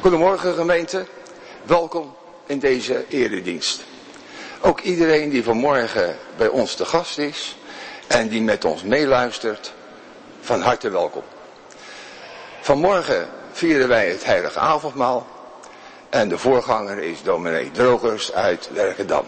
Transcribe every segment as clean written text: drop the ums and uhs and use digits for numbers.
Goedemorgen gemeente, welkom in deze eredienst. Ook iedereen die vanmorgen bij ons te gast is en die met ons meeluistert, van harte welkom. Vanmorgen vieren wij het heilige avondmaal en de voorganger is dominee Drogers uit Werkendam.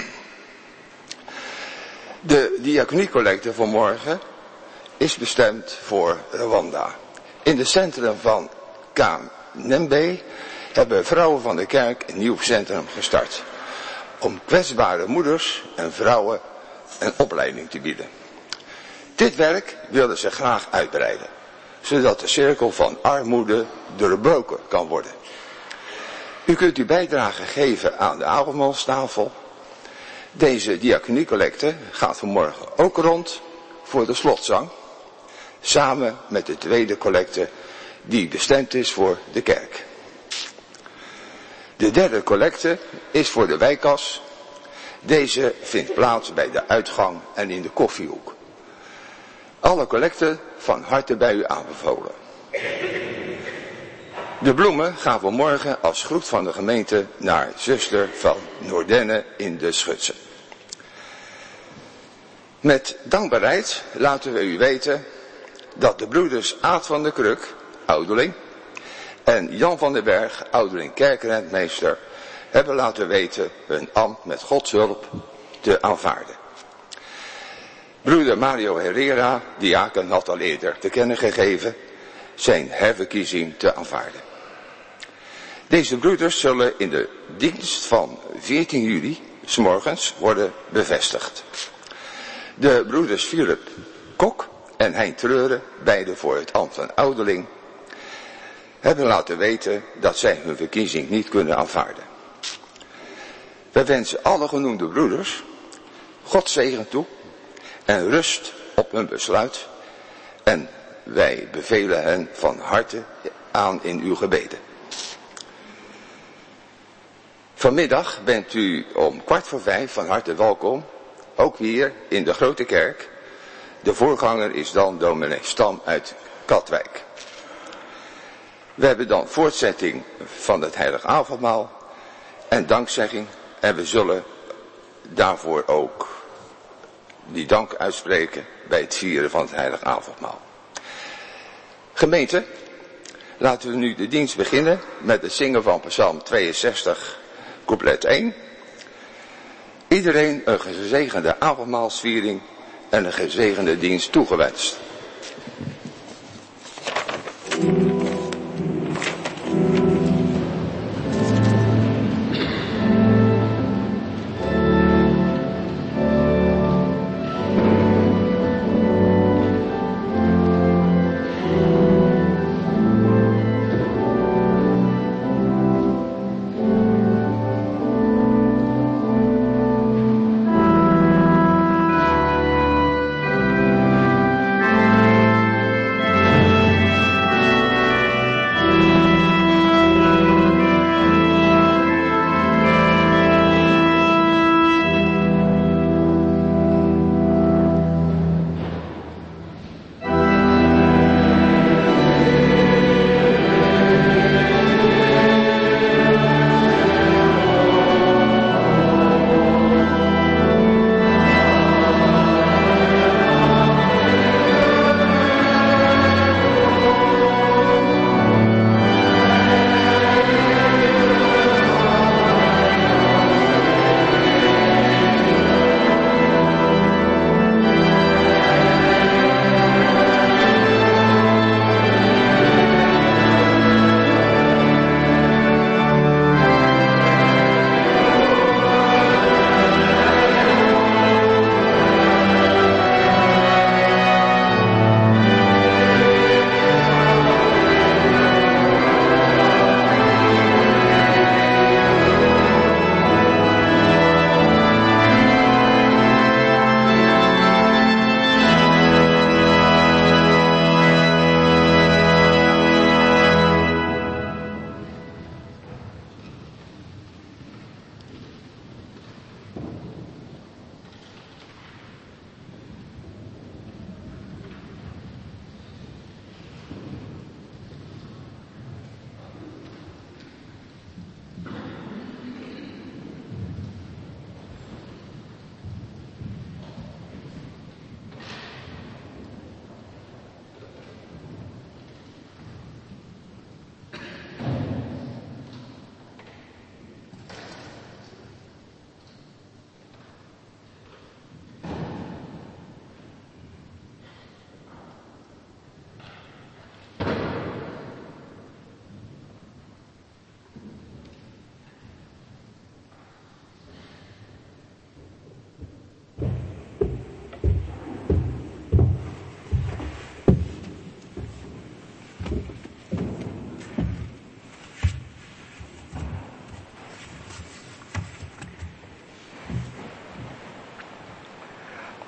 De diaconiecollecte vanmorgen is bestemd voor Rwanda. In het centrum van Kamnembe hebben vrouwen van de kerk een nieuw centrum gestart. Om kwetsbare moeders en vrouwen een opleiding te bieden. Dit werk wilden ze graag uitbreiden. Zodat de cirkel van armoede doorbroken kan worden. U kunt uw bijdrage geven aan de avondmaalstafel. Deze diaconiecollecte gaat vanmorgen ook rond voor de slotzang. Samen met de tweede collecte die bestemd is voor de kerk. De derde collecte is voor de wijkkas. Deze vindt plaats bij de uitgang en in de koffiehoek. Alle collecten van harte bij u aanbevolen. De bloemen gaan vanmorgen als groet van de gemeente naar zuster van Noordenne in de Schutse. Met dankbaarheid laten we u weten dat de broeders Aad van der Kruk, ouderling, en Jan van den Berg, ouderling kerkrentmeester, hebben laten weten hun ambt met Gods hulp te aanvaarden. Broeder Mario Herrera, diaken, had al eerder te kennen gegeven zijn herverkiezing te aanvaarden. Deze broeders zullen in de dienst van 14 juli 's morgens worden bevestigd. De broeders Philip Kok en Hein Treuren, beide voor het ambt van ouderling, hebben laten weten dat zij hun verkiezing niet kunnen aanvaarden. Wij wensen alle genoemde broeders Gods zegen toe en rust op hun besluit en wij bevelen hen van harte aan in uw gebeden. Vanmiddag bent u om 4:15 van harte welkom, ook hier in de Grote Kerk. De voorganger is dan dominee Stam uit Katwijk. We hebben dan voortzetting van het heilige avondmaal en dankzegging. En we zullen daarvoor ook die dank uitspreken bij het vieren van het heilige avondmaal. Gemeente, laten we nu de dienst beginnen met het zingen van Psalm 62, couplet 1. Iedereen een gezegende avondmaalsviering en een gezegende dienst toegewenst.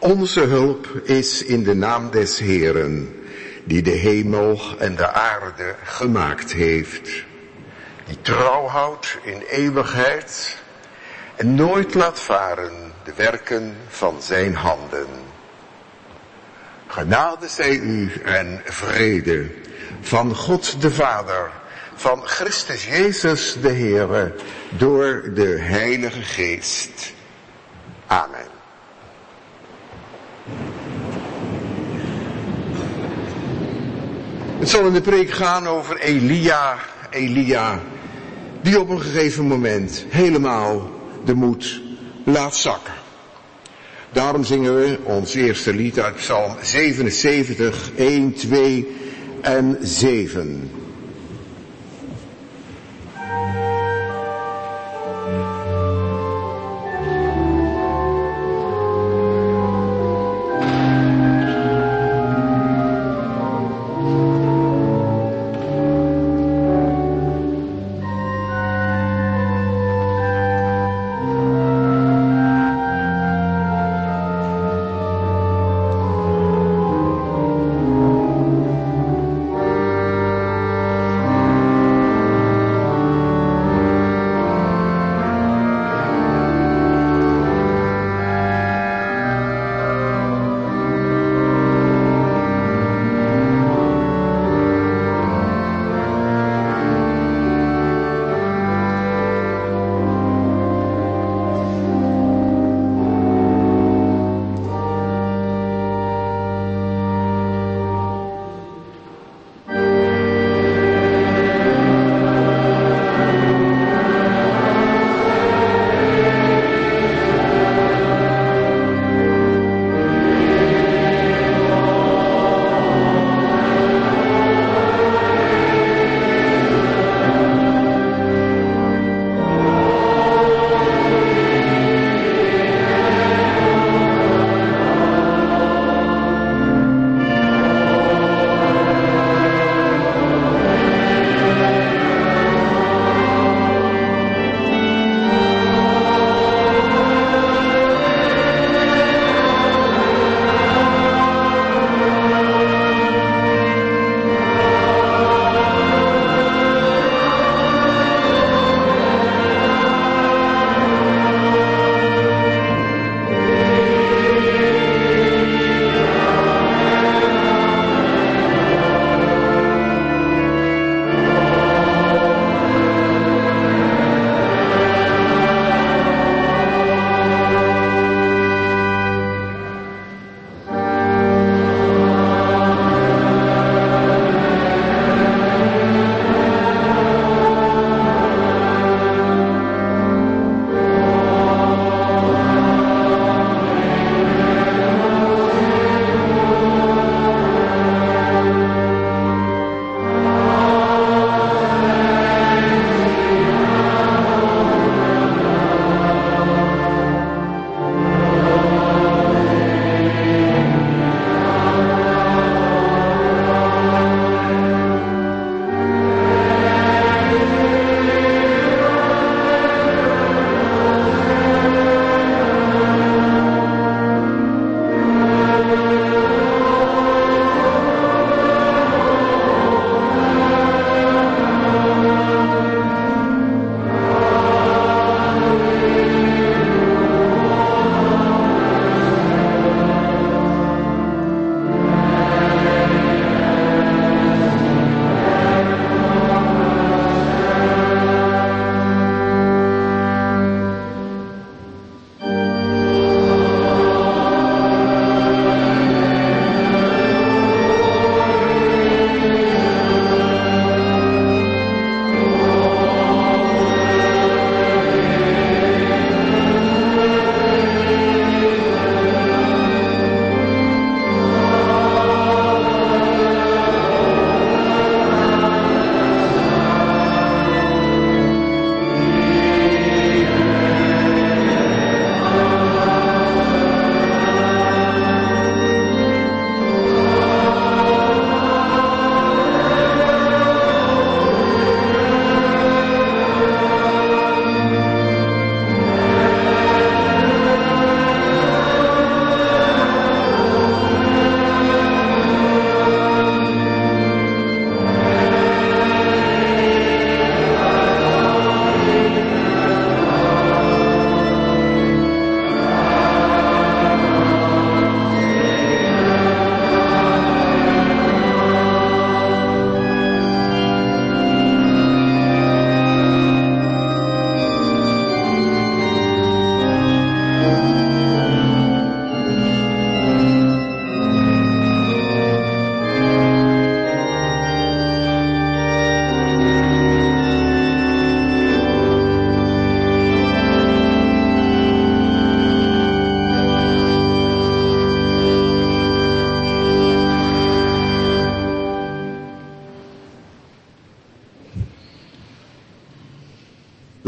Onze hulp is in de naam des Heeren, die de hemel en de aarde gemaakt heeft. Die trouw houdt in eeuwigheid en nooit laat varen de werken van zijn handen. Genade zij u en vrede van God de Vader, van Christus Jezus de Heere, door de Heilige Geest. Amen. Het zal in de preek gaan over Elia, die op een gegeven moment helemaal de moed laat zakken. Daarom zingen we ons eerste lied uit Psalm 77, 1, 2 en 7.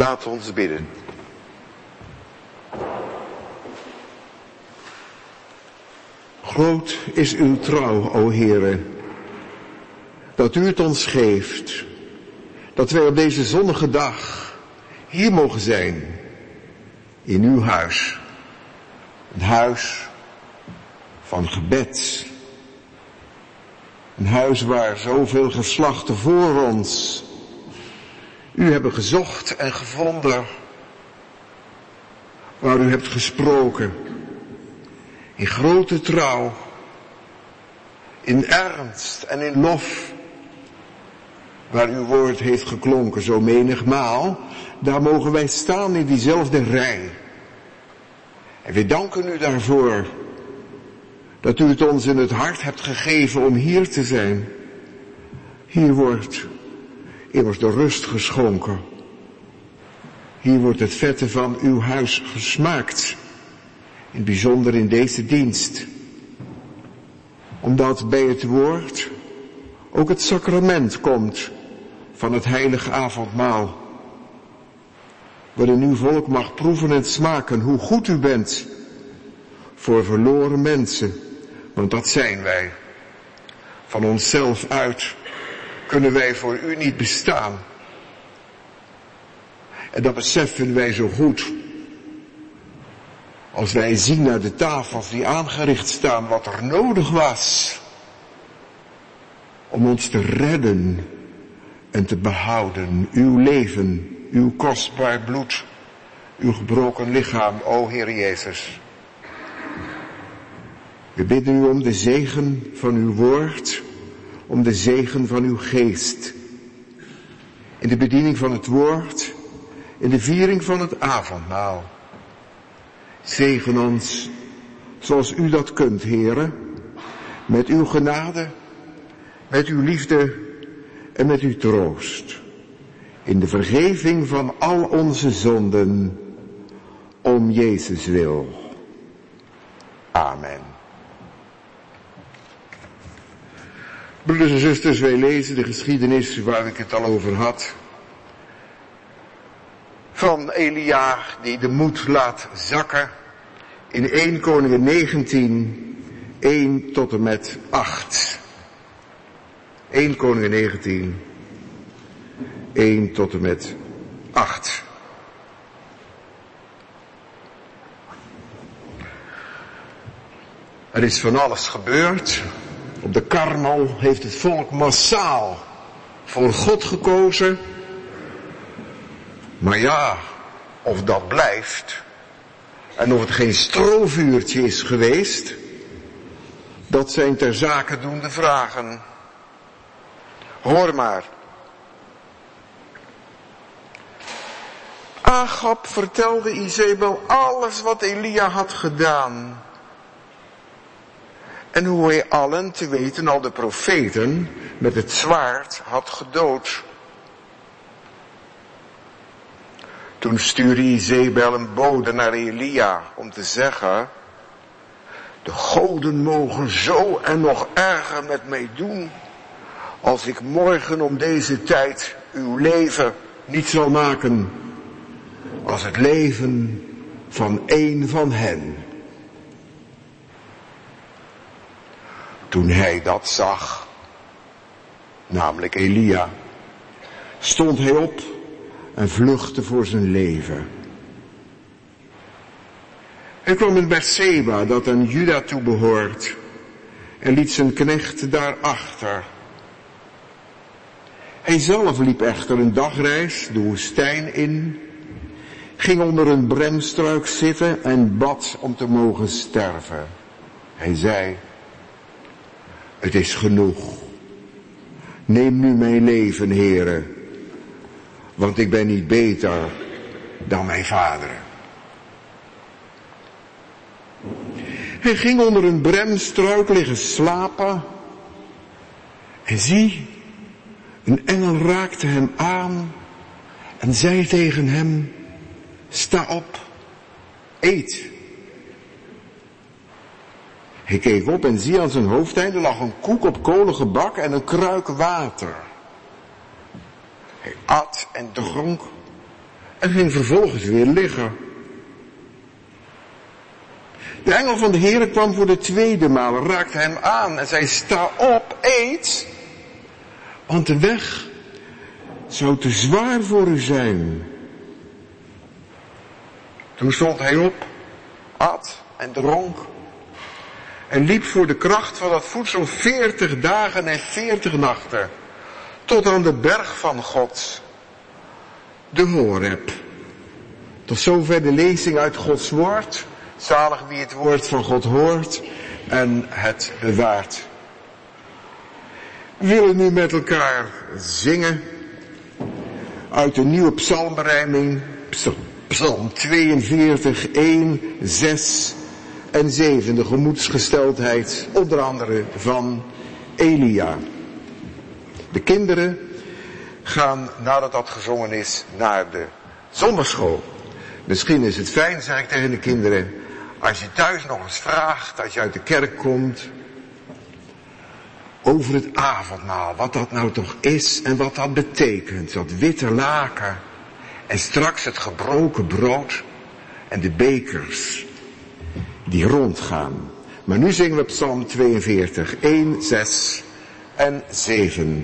Laat ons bidden. Groot is uw trouw, o Heere, dat u het ons geeft, dat wij op deze zonnige dag hier mogen zijn, in uw huis. Een huis van gebed. Een huis waar zoveel geslachten voor ons u hebben gezocht en gevonden, waar u hebt gesproken, in grote trouw, in ernst en in lof, waar uw woord heeft geklonken zo menigmaal, daar mogen wij staan in diezelfde rij. En we danken u daarvoor, dat u het ons in het hart hebt gegeven om hier te zijn. Hier wordt immers de rust geschonken. Hier wordt het vette van uw huis gesmaakt. In het bijzonder in deze dienst. Omdat bij het woord ook het sacrament komt van het heilige avondmaal. Waarin uw volk mag proeven en smaken hoe goed u bent voor verloren mensen. Want dat zijn wij. Van onszelf uit kunnen wij voor u niet bestaan. En dat beseffen wij zo goed. Als wij zien naar de tafels die aangericht staan wat er nodig was. Om ons te redden en te behouden. Uw leven, uw kostbaar bloed, uw gebroken lichaam, o Heer Jezus. We bidden u om de zegen van uw woord, om de zegen van uw geest. In de bediening van het woord, in de viering van het avondmaal. Zegen ons zoals u dat kunt, Heere, met uw genade, met uw liefde en met uw troost. In de vergeving van al onze zonden, om Jezus wil. Amen. Broeders en zusters, wij lezen de geschiedenis waar ik het al over had. Van Elia die de moed laat zakken in 1 Koningen 19, 1 tot en met 8. 1 Koningen 19, 1 tot en met 8. Er is van alles gebeurd. Op de Karmel heeft het volk massaal voor God gekozen. Maar ja, of dat blijft en of het geen strovuurtje is geweest, dat zijn ter zake doende vragen. Hoor maar. Agab vertelde Izebel alles wat Elia had gedaan. En hoe hij allen, te weten al de profeten, met het zwaard had gedood. Toen stuurde Izebel een bode naar Elia om te zeggen: de goden mogen zo en nog erger met mij doen, als ik morgen om deze tijd uw leven niet zal maken, als het leven van één van hen. Toen hij dat zag, namelijk Elia, stond hij op en vluchtte voor zijn leven. Hij kwam in Berseba, dat aan Juda toebehoort, en liet zijn knecht daarachter. Hij zelf liep echter een dagreis de woestijn in, ging onder een bremstruik zitten en bad om te mogen sterven. Hij zei: het is genoeg. Neem nu mijn leven, Heere, want ik ben niet beter dan mijn vader. Hij ging onder een bremstruik liggen slapen. En zie, een engel raakte hem aan en zei tegen hem: sta op, eet. Hij keek op en zie, aan zijn hoofdeinde lag een koek op kolen gebak en een kruik water. Hij at en dronk en ging vervolgens weer liggen. De engel van de Heere kwam voor de tweede maal, raakte hem aan en zei, sta op, eet, want de weg zou te zwaar voor u zijn. Toen stond hij op, at en dronk en liep voor de kracht van dat voedsel 40 dagen en 40 nachten, tot aan de berg van God, de Horeb. Tot zover de lezing uit Gods woord. Zalig wie het woord van God hoort en het bewaart. We willen nu met elkaar zingen uit de nieuwe psalmberijming, Psalm 42, 1, 6 en 7, de gemoedsgesteldheid, onder andere van Elia. De kinderen gaan, nadat dat gezongen is, naar de zondagschool. Misschien is het fijn, zeg ik tegen de kinderen, als je thuis nog eens vraagt, als je uit de kerk komt, over het avondmaal, wat dat nou toch is en wat dat betekent. Dat witte laken en straks het gebroken brood en de bekers die rondgaan. Maar nu zingen we Psalm 42, 1, 6 en 7.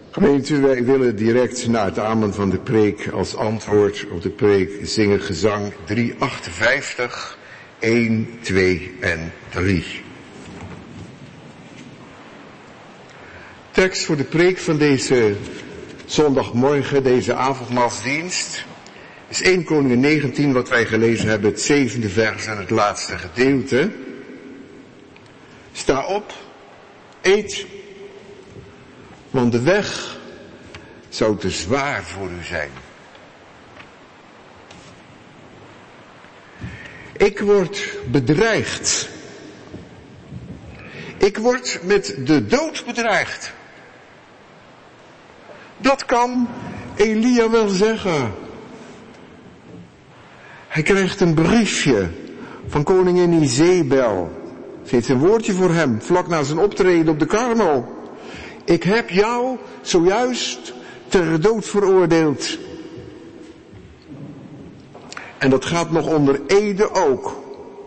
Gemeente, wij willen direct na het amen van de preek als antwoord op de preek zingen gezang 358, 1, 2 en 3. Tekst voor de preek van deze zondagmorgen, deze avondmaalsdienst, is 1 Koningen 19 wat wij gelezen hebben, het 7e vers en het laatste gedeelte. Sta op, eet, want de weg zou te zwaar voor u zijn. Ik word bedreigd. Ik word met de dood bedreigd. Dat kan Elia wel zeggen. Hij krijgt een briefje van koningin Izebel. Ze heeft een woordje voor hem, vlak na zijn optreden op de Karmel. Ik heb jou zojuist ter dood veroordeeld. En dat gaat nog onder ede ook.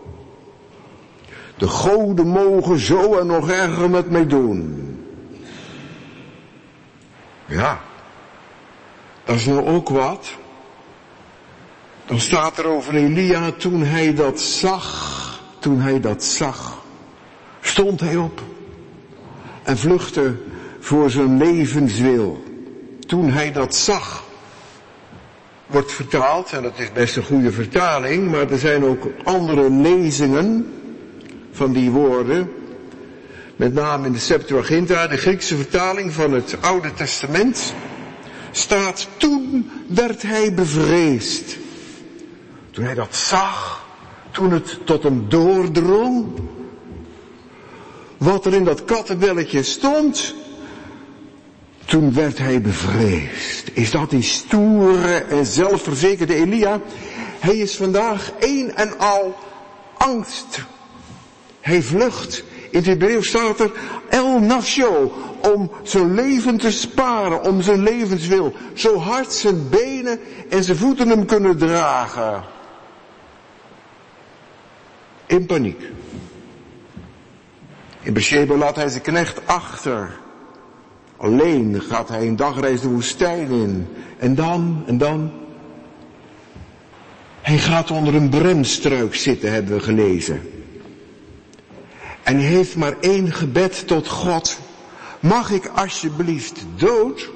De goden mogen zo en nog erger met mij doen. Ja, dat is nou ook wat. Dan staat er over Elia, toen hij dat zag, stond hij op en vluchtte voor zijn levenswil. Toen hij dat zag, wordt vertaald, en dat is best een goede vertaling, maar er zijn ook andere lezingen van die woorden. Met name in de Septuaginta, de Griekse vertaling van het Oude Testament, staat, toen werd hij bevreesd. Toen hij dat zag, toen het tot hem doordrong, wat er in dat kattenbelletje stond, toen werd hij bevreesd. Is dat die stoere en zelfverzekerde Elia? Hij is vandaag een en al angst. Hij vlucht. In het Hebreeuws staat er el nafsho, om zijn leven te sparen, om zijn levenswil. Zo hard zijn benen en zijn voeten hem kunnen dragen. In paniek. In Beersheba laat hij zijn knecht achter. Alleen gaat hij een dagreis de woestijn in. En dan. Hij gaat onder een bremstruik zitten, hebben we gelezen. En hij heeft maar één gebed tot God. Mag ik alsjeblieft dood?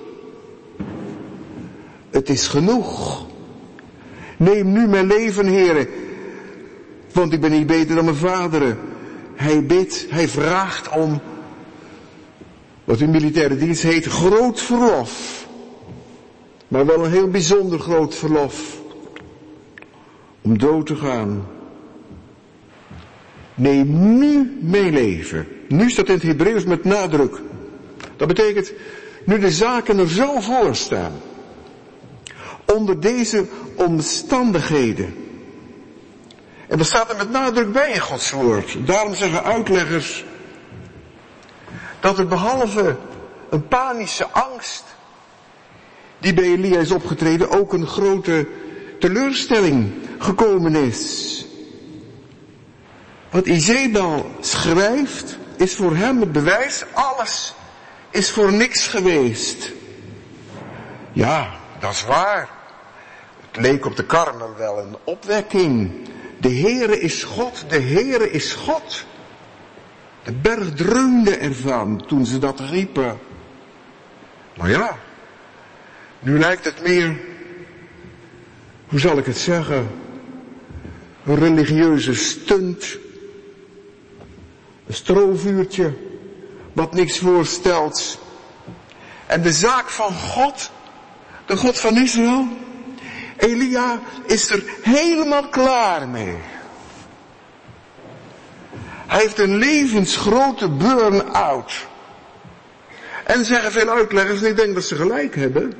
Het is genoeg. Neem nu mijn leven, Heere. Want ik ben niet beter dan mijn vaderen. Hij bidt, hij vraagt om, wat in militaire dienst heet, groot verlof. Maar wel een heel bijzonder groot verlof. Om dood te gaan. Neem nu mijn leven. Nu staat in het Hebreeuws met nadruk. Dat betekent, nu de zaken er zo voor staan. Onder deze omstandigheden. En dat staat er met nadruk bij in Gods woord. Daarom zeggen uitleggers dat er behalve een panische angst die bij Elia is opgetreden, ook een grote teleurstelling gekomen is. Wat Izebel schrijft is voor hem het bewijs, alles is voor niks geweest. Ja, dat is waar. Het leek op de Karmel wel een opwekking. De Heere is God, de Heere is God. De berg dreunde ervan toen ze dat riepen. Maar ja, nu lijkt het meer, hoe zal ik het zeggen, een religieuze stunt. Een strovuurtje, wat niks voorstelt. En de zaak van God, de God van Israël, Elia is er helemaal klaar mee. Hij heeft een levensgrote burn-out. En zeggen veel uitleggers, en ik denk dat ze gelijk hebben.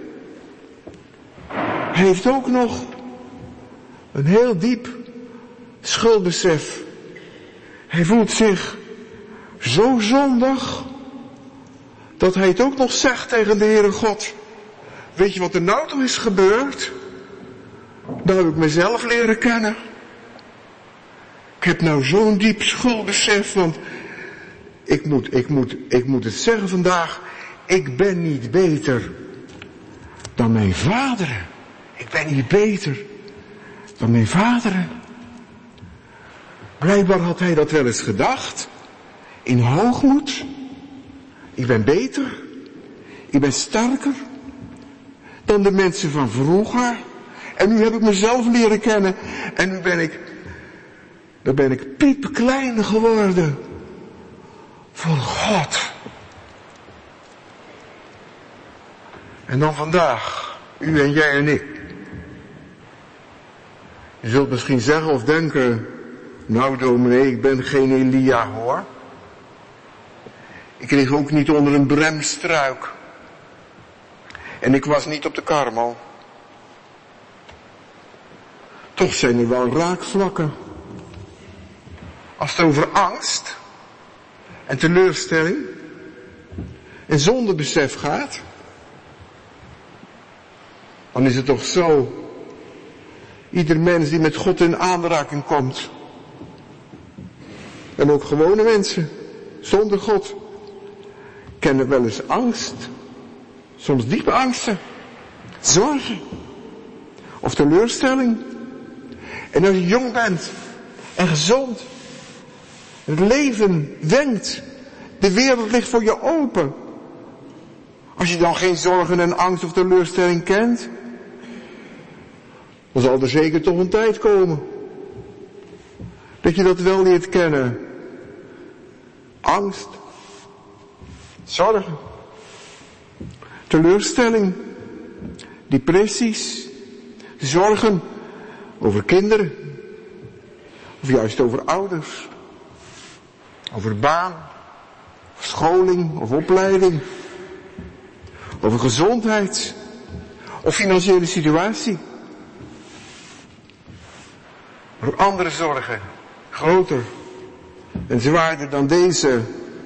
Hij heeft ook nog een heel diep schuldbesef. Hij voelt zich zo zondig, dat hij het ook nog zegt tegen de Heere God. Weet je wat er nou toch is gebeurd? Nou heb ik mezelf leren kennen. Ik heb nou zo'n diep schuldbesef, want ik moet het zeggen vandaag. ik ben niet beter dan mijn vaderen. Ik ben niet beter dan mijn vaderen. Blijkbaar had hij dat wel eens gedacht. In hoogmoed. Ik ben beter. Ik ben sterker dan de mensen van vroeger. En nu heb ik mezelf leren kennen. En nu ben ik piepklein geworden. Voor God. En dan vandaag. U en jij en ik. Je zult misschien zeggen of denken. Nou dominee, ik ben geen Elia hoor. Ik lig ook niet onder een bremstruik. En ik was niet op de Karmel. Toch zijn er wel raakvlakken. Als het over angst en teleurstelling en zondebesef gaat, dan is het toch zo. Ieder mens die met God in aanraking komt, en ook gewone mensen, zonder God, kennen wel eens angst. Soms diepe angsten, zorgen of teleurstelling. En als je jong bent en gezond, het leven wenkt, de wereld ligt voor je open. Als je dan geen zorgen en angst of teleurstelling kent, dan zal er zeker toch een tijd komen dat je dat wel leert kennen. Angst, zorgen, teleurstelling, depressies, zorgen over kinderen, of juist over ouders, over baan, of scholing of opleiding, over gezondheid of financiële situatie. Maar ook andere zorgen, groter en zwaarder dan deze.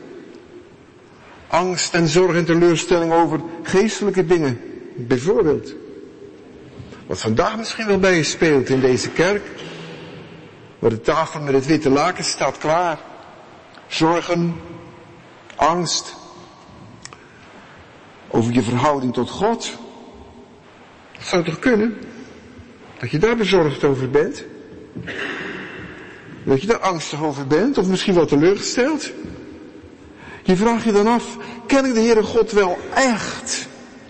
Angst en zorg en teleurstelling over geestelijke dingen. Bijvoorbeeld. Wat vandaag misschien wel bij je speelt in deze kerk. Waar de tafel met het witte laken staat klaar. Zorgen, angst. Over je verhouding tot God. Dat zou toch kunnen? Dat je daar bezorgd over bent. Dat je daar angstig over bent. Of misschien wel teleurgesteld. Je vraagt je dan af, ken ik de Heere God wel echt?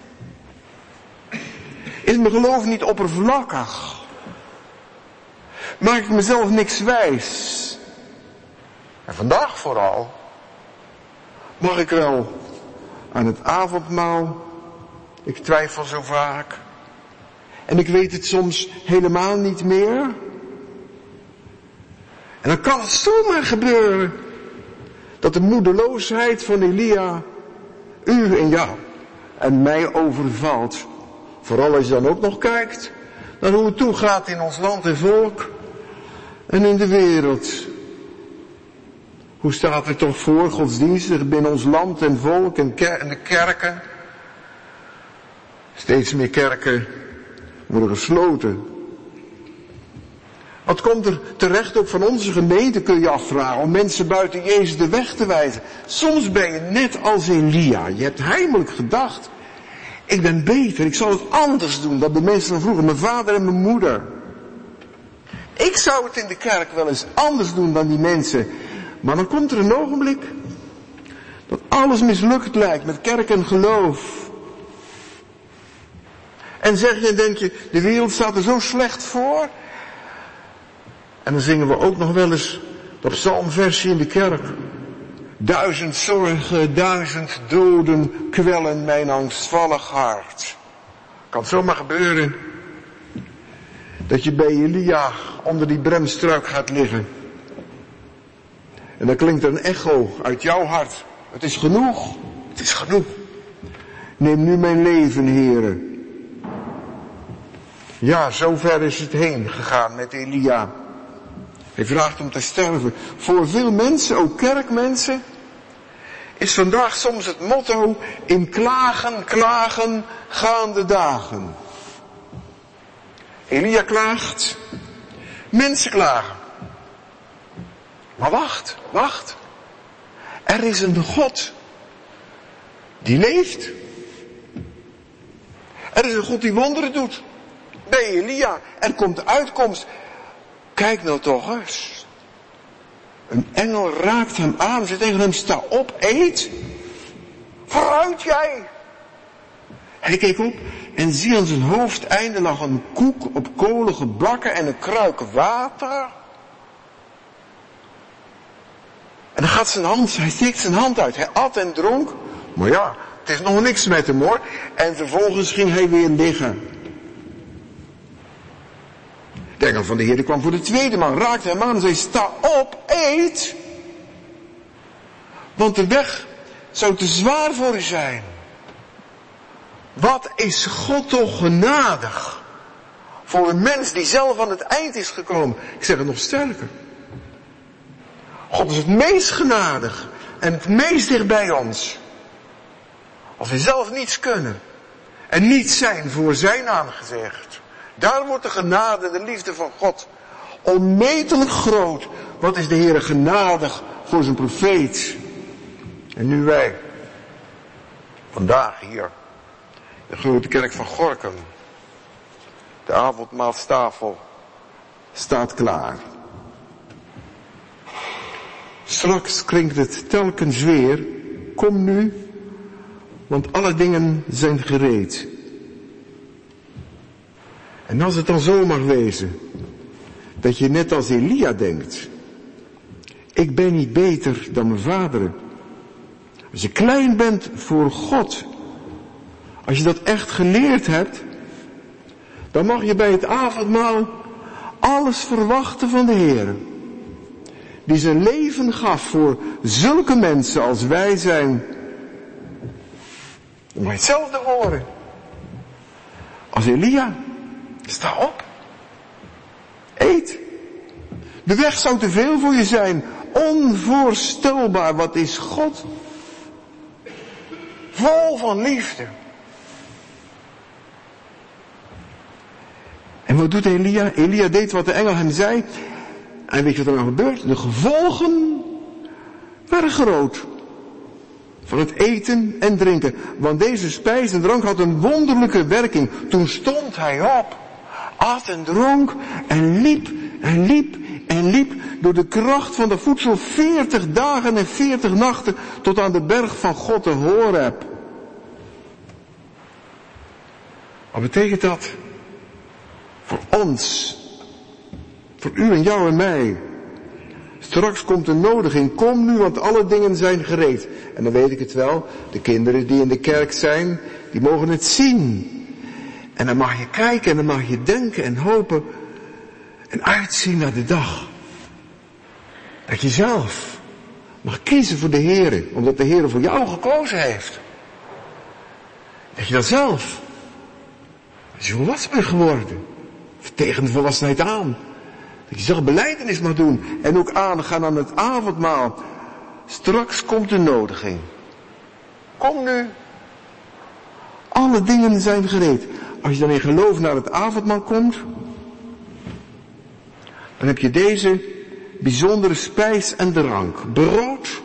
Is mijn geloof niet oppervlakkig? Maak ik mezelf niks wijs? En vandaag vooral, mag ik wel aan het avondmaal? Ik twijfel zo vaak. En ik weet het soms helemaal niet meer. En dan kan het zomaar gebeuren dat de moedeloosheid van Elia u en jou en mij overvalt. Vooral als je dan ook nog kijkt naar hoe het toegaat in ons land en volk en in de wereld. Hoe staat het toch voor, godsdienstig, binnen ons land en volk en de kerken? Steeds meer kerken worden gesloten. Wat komt er terecht ook van onze gemeente, kun je afvragen, om mensen buiten Jezus de weg te wijzen. Soms ben je net als Elia. Je hebt heimelijk gedacht, ik ben beter, ik zal het anders doen dan de mensen van vroeger, mijn vader en mijn moeder. Ik zou het in de kerk wel eens anders doen dan die mensen. Maar dan komt er een ogenblik dat alles mislukt lijkt met kerk en geloof. En zeg je en denk je, de wereld staat er zo slecht voor. En dan zingen we ook nog wel eens dat psalmversje in de kerk. 1000 zorgen, 1000 doden kwellen mijn angstvallig hart. Kan zomaar gebeuren dat je bij Elia onder die bremstruik gaat liggen. En dan klinkt er een echo uit jouw hart. Het is genoeg, het is genoeg. Neem nu mijn leven, Heere. Ja, zover is het heen gegaan met Elia. Hij vraagt om te sterven. Voor veel mensen, ook kerkmensen, is vandaag soms het motto: in klagen, klagen, gaan de dagen. Elia klaagt, mensen klagen. Maar wacht. Er is een God die leeft. Er is een God die wonderen doet. Bij Elia. Er komt de uitkomst. Kijk nou toch eens. Een engel raakt hem aan. Zegt tegen hem, sta op, eet. Vooruit jij. Hij keek op en zie aan zijn hoofdeinde lag een koek op kolen gebakken en een kruik water. En dan gaat hij steekt zijn hand uit. Hij at en dronk. Maar ja, het is nog niks met hem hoor. En vervolgens ging hij weer liggen. De engel van de Heer kwam voor de tweede maal, raakte hem aan en zei, sta op, eet. Want de weg zou te zwaar voor u zijn. Wat is God toch genadig. Voor een mens die zelf aan het eind is gekomen. Ik zeg het nog sterker. God is het meest genadig en het meest dicht bij ons. Als we zelf niets kunnen en niets zijn voor zijn aangezicht. Daar wordt de genade, de liefde van God onmetelijk groot. Wat is de Heer genadig voor zijn profeet. En nu wij. Vandaag hier. De grote kerk van Gorinchem. De avondmaalstafel staat klaar. Straks klinkt het telkens weer. Kom nu, want alle dingen zijn gereed. En als het dan zo mag wezen, dat je net als Elia denkt. Ik ben niet beter dan mijn vaderen. Als je klein bent voor God, als je dat echt geleerd hebt, dan mag je bij het avondmaal alles verwachten van de Heer. Die zijn leven gaf voor zulke mensen als wij zijn. Dan mag je hetzelfde horen. Als Elia. Sta op. Eet. De weg zou te veel voor je zijn. Onvoorstelbaar. Wat is God? Vol van liefde. En wat doet Elia? Elia deed wat de engel hem zei. En weet je wat er nou gebeurt? De gevolgen waren groot. Van het eten en drinken. Want deze spijs en drank had een wonderlijke werking. Toen stond hij op. At en dronk en liep en liep en liep door de kracht van de voedsel 40 dagen en 40 nachten tot aan de berg van God de Horeb. Wat betekent dat? Voor ons, voor u en jou en mij. Straks komt de nodiging, kom nu, want alle dingen zijn gereed. En dan weet ik het wel, de kinderen die in de kerk zijn, die mogen het zien. En dan mag je kijken en dan mag je denken en hopen en uitzien naar de dag. Dat je zelf mag kiezen voor de Heer, omdat de Heer voor jou gekozen heeft. Dat je dat zelf, als je volwassen bent geworden, tegen de volwassenheid aan. Dat je zelf belijdenis mag doen en ook aangaan aan het avondmaal. Straks komt de nodiging. Kom nu. Alle dingen zijn gereed. Als je dan in geloof naar het avondmaal komt, dan heb je deze bijzondere spijs en drank. Brood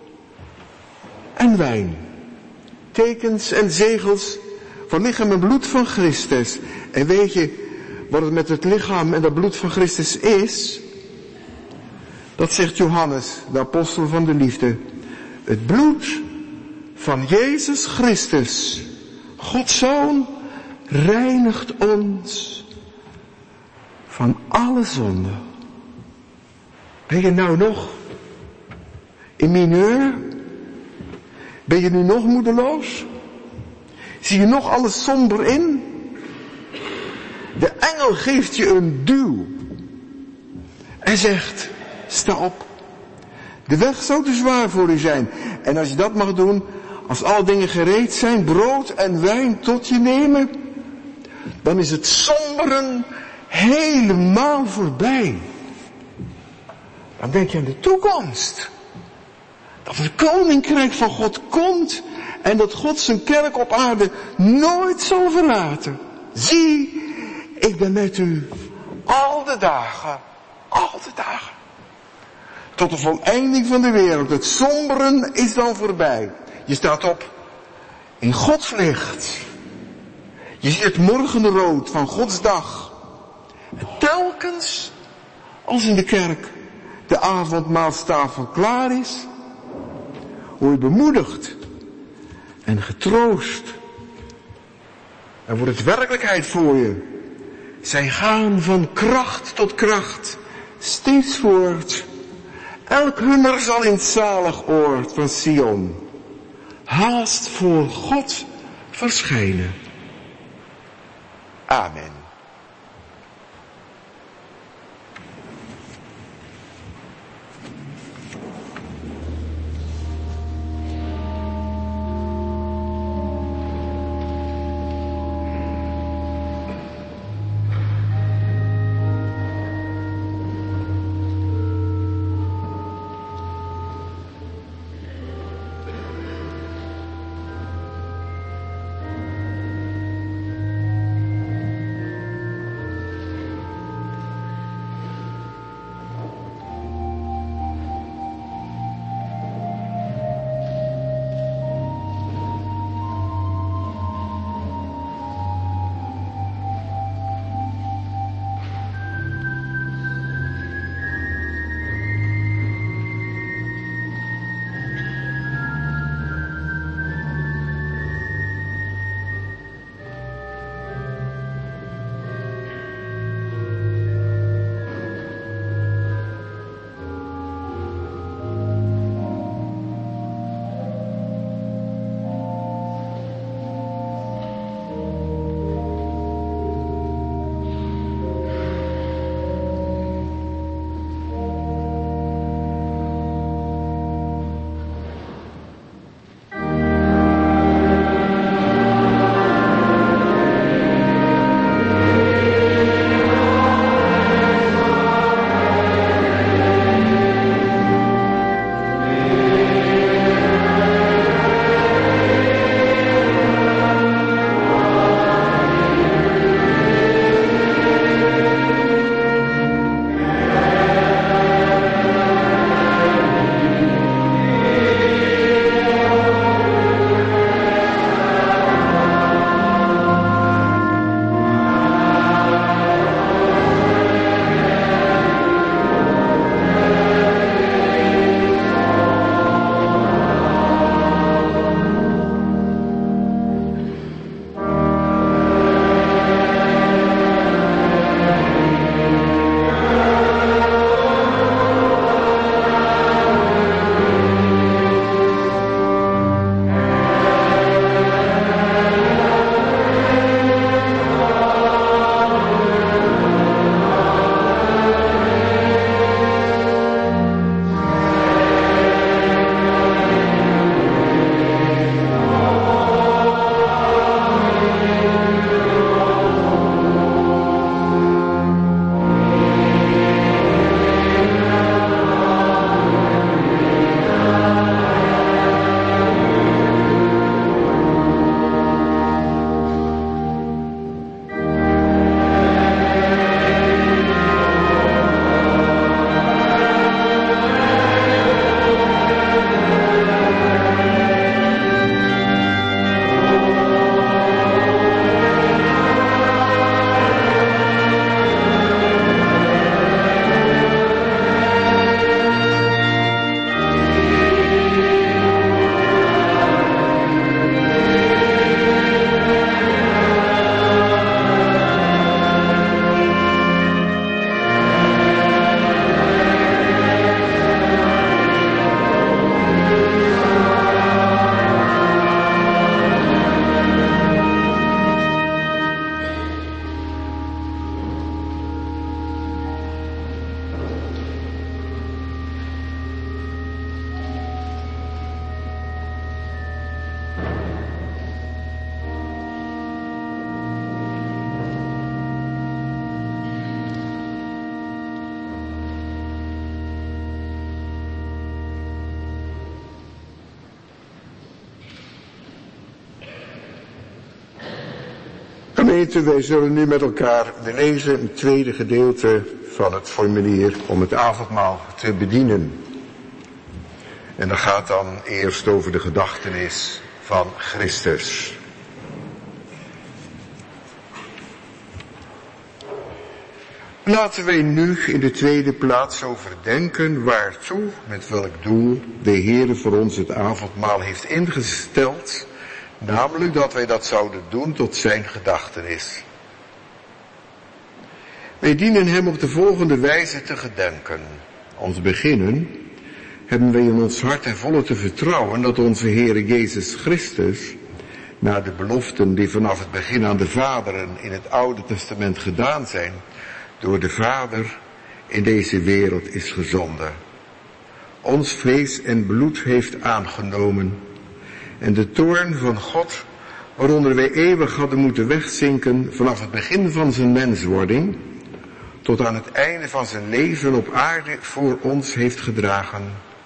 en wijn. Tekens en zegels van lichaam en bloed van Christus. En weet je wat het met het lichaam en dat bloed van Christus is? Dat zegt Johannes, de apostel van de liefde. Het bloed van Jezus Christus, Gods Zoon, reinigt ons van alle zonde. Ben je nou nog in mineur? Ben je nu nog moedeloos? Zie je nog alles somber in? De engel geeft je een duw. En zegt, sta op. De weg zou te zwaar voor u zijn. En als je dat mag doen, als alle dingen gereed zijn, brood en wijn tot je nemen, dan is het somberen helemaal voorbij. Dan denk je aan de toekomst. Dat het koninkrijk van God komt en dat God zijn kerk op aarde nooit zal verlaten. Zie, ik ben met u al de dagen. Tot de voleinding van de wereld. Het somberen is dan voorbij. Je staat op in Gods licht. Je ziet het morgenrood van Gods dag. En telkens, als in de kerk de avondmaalstafel klaar is, word je bemoedigd en getroost. En wordt het werkelijkheid voor je. Zij gaan van kracht tot kracht, steeds voort. Elk hunner zal in het zalig oord van Sion haast voor God verschijnen. Amen. Gemeente, wij zullen nu met elkaar lezen een tweede gedeelte van het formulier om het avondmaal te bedienen. En dat gaat dan eerst over de gedachtenis van Christus. Laten wij nu in de tweede plaats overdenken waartoe, met welk doel, de Heere voor ons het avondmaal heeft ingesteld, namelijk dat wij dat zouden doen tot zijn gedachtenis. Wij dienen hem op de volgende wijze te gedenken. Als beginnen hebben wij in ons hart en volle te vertrouwen dat onze Heere Jezus Christus, na de beloften die vanaf het begin aan de vaderen in het Oude Testament gedaan zijn, door de Vader in deze wereld is gezonden, ons vlees en bloed heeft aangenomen en de toorn van God, waaronder wij eeuwig hadden moeten wegzinken vanaf het begin van zijn menswording, tot aan het einde van zijn leven op aarde voor ons heeft gedragen.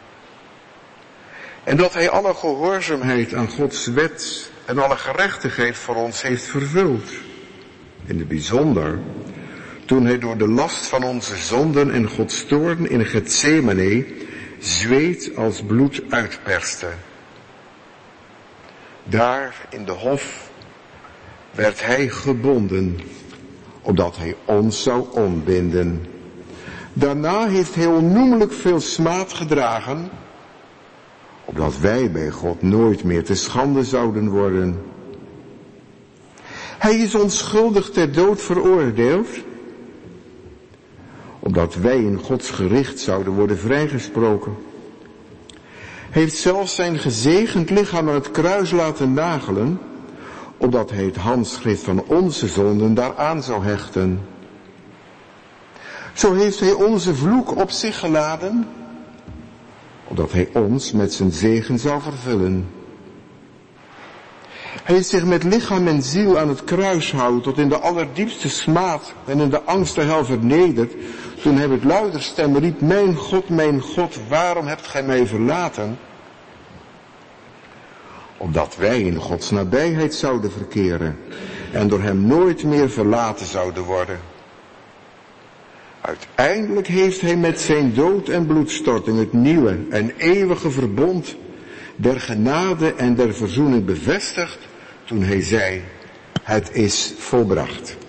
En dat hij alle gehoorzaamheid aan Gods wet en alle gerechtigheid voor ons heeft vervuld. In het bijzonder toen hij door de last van onze zonden en Gods toorn in Getsemane zweet als bloed uitperste. Daar in de hof werd hij gebonden, opdat hij ons zou ontbinden. Daarna heeft hij onnoemelijk veel smaad gedragen, opdat wij bij God nooit meer te schande zouden worden. Hij is onschuldig ter dood veroordeeld, opdat wij in Gods gericht zouden worden vrijgesproken. Hij heeft zelfs zijn gezegend lichaam aan het kruis laten nagelen, opdat hij het handschrift van onze zonden daaraan zou hechten. Zo heeft hij onze vloek op zich geladen, opdat hij ons met zijn zegen zou vervullen. Hij heeft zich met lichaam en ziel aan het kruis gehouden tot in de allerdiepste smaad en in de angst der hel vernederd, toen hij met luider stem riep, mijn God, waarom hebt gij mij verlaten? Opdat wij in Gods nabijheid zouden verkeren en door hem nooit meer verlaten zouden worden. Uiteindelijk heeft hij met zijn dood en bloedstorting het nieuwe en eeuwige verbond der genade en der verzoening bevestigd, toen hij zei, het is volbracht.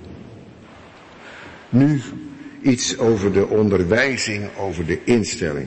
Nu iets over de onderwijzing, over de instelling.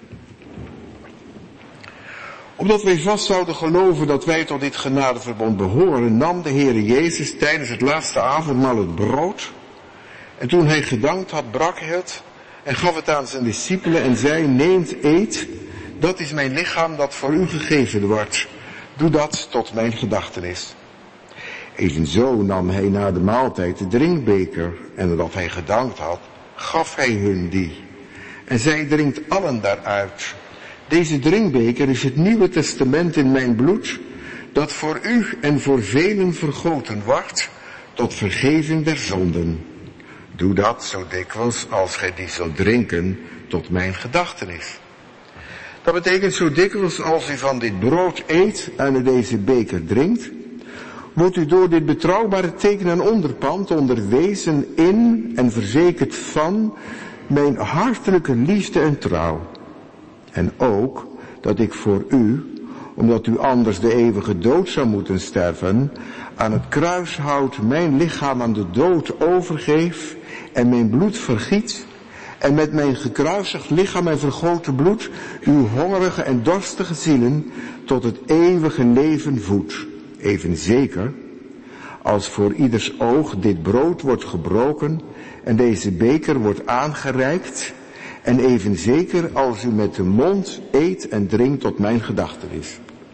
Opdat wij vast zouden geloven dat wij tot dit genadeverbond behoren, nam de Heere Jezus tijdens het laatste avondmaal het brood. En toen hij gedankt had, brak hij het en gaf het aan zijn discipelen en zei, neemt, eet, dat is mijn lichaam dat voor u gegeven wordt. Doe dat tot mijn gedachtenis. Evenzo nam hij na de maaltijd de drinkbeker en nadat hij gedankt had, gaf hij hun die. En zij drinkt allen daaruit. Deze drinkbeker is het Nieuwe Testament in mijn bloed, dat voor u en voor velen vergoten wordt, tot vergeving der zonden. Doe dat zo dikwijls als gij die zult drinken, tot mijn gedachtenis. Dat betekent zo dikwijls als u van dit brood eet en uit deze beker drinkt, wordt u door dit betrouwbare teken en onderpand onderwezen in en verzekerd van mijn hartelijke liefde en trouw. En ook dat ik voor u, omdat u anders de eeuwige dood zou moeten sterven, aan het kruishout mijn lichaam aan de dood overgeef en mijn bloed vergiet, en met mijn gekruisigd lichaam en vergoten bloed uw hongerige en dorstige zielen tot het eeuwige leven voedt. Even zeker, als voor ieders oog dit brood wordt gebroken en deze beker wordt aangereikt, en even zeker als u met de mond eet en drinkt tot mijn gedachtenis.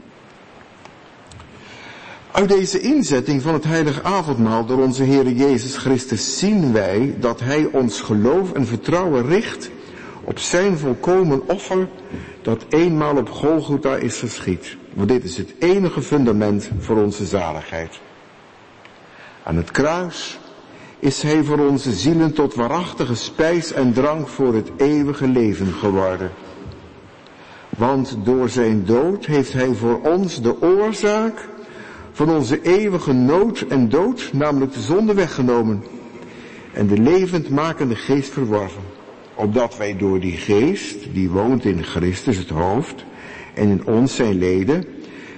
Uit deze inzetting van het heilige avondmaal door onze Heere Jezus Christus zien wij dat hij ons geloof en vertrouwen richt op zijn volkomen offer dat eenmaal op Golgotha is geschied. Want dit is het enige fundament voor onze zaligheid. Aan het kruis is hij voor onze zielen tot waarachtige spijs en drank voor het eeuwige leven geworden. Want door zijn dood heeft hij voor ons de oorzaak van onze eeuwige nood en dood, namelijk de zonde, weggenomen en de levendmakende geest verworven. Opdat wij door die geest, die woont in Christus het hoofd, en in ons zijn leden,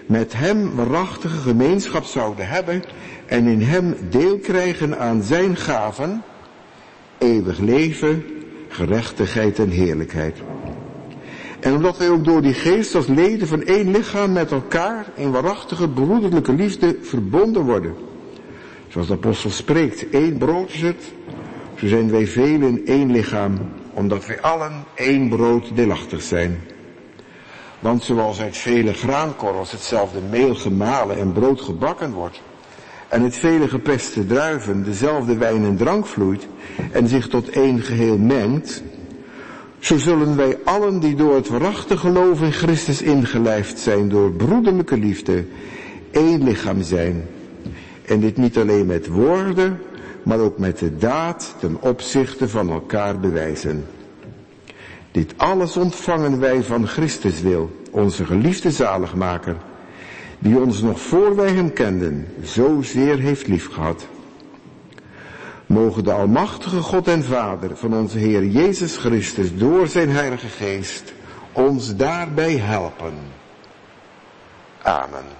met hem waarachtige gemeenschap zouden hebben en in hem deel krijgen aan zijn gaven, eeuwig leven, gerechtigheid en heerlijkheid. En omdat wij ook door die geest als leden van één lichaam met elkaar in waarachtige broederlijke liefde verbonden worden. Zoals de apostel spreekt, één brood is het, zo zijn wij velen in één lichaam, omdat wij allen één brood deelachtig zijn. Want zoals uit vele graankorrels hetzelfde meel gemalen en brood gebakken wordt, en uit vele gepeste druiven dezelfde wijn en drank vloeit, en zich tot één geheel mengt, zo zullen wij allen die door het waarachtig geloof in Christus ingelijfd zijn door broederlijke liefde, één lichaam zijn. En dit niet alleen met woorden, maar ook met de daad ten opzichte van elkaar bewijzen. Dit alles ontvangen wij van Christus wil, onze geliefde zaligmaker, die ons nog voor wij hem kenden, zozeer heeft liefgehad. Mogen de almachtige God en Vader van onze Heer Jezus Christus door zijn Heilige Geest ons daarbij helpen. Amen.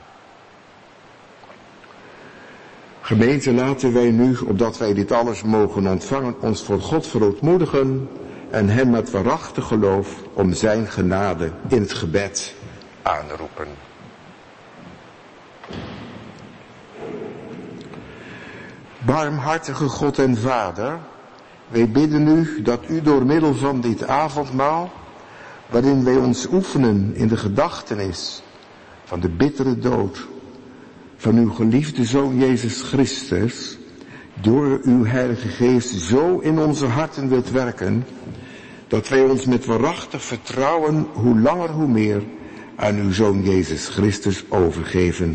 Gemeente, laten wij nu, opdat wij dit alles mogen ontvangen, ons voor God verootmoedigen en hem met waarachtig geloof om zijn genade in het gebed aanroepen. Barmhartige God en Vader, wij bidden u dat u door middel van dit avondmaal, waarin wij ons oefenen in de gedachtenis van de bittere dood van uw geliefde Zoon Jezus Christus, door uw Heilige Geest zo in onze harten wilt werken, dat wij ons met waarachtig vertrouwen hoe langer hoe meer aan uw Zoon Jezus Christus overgeven.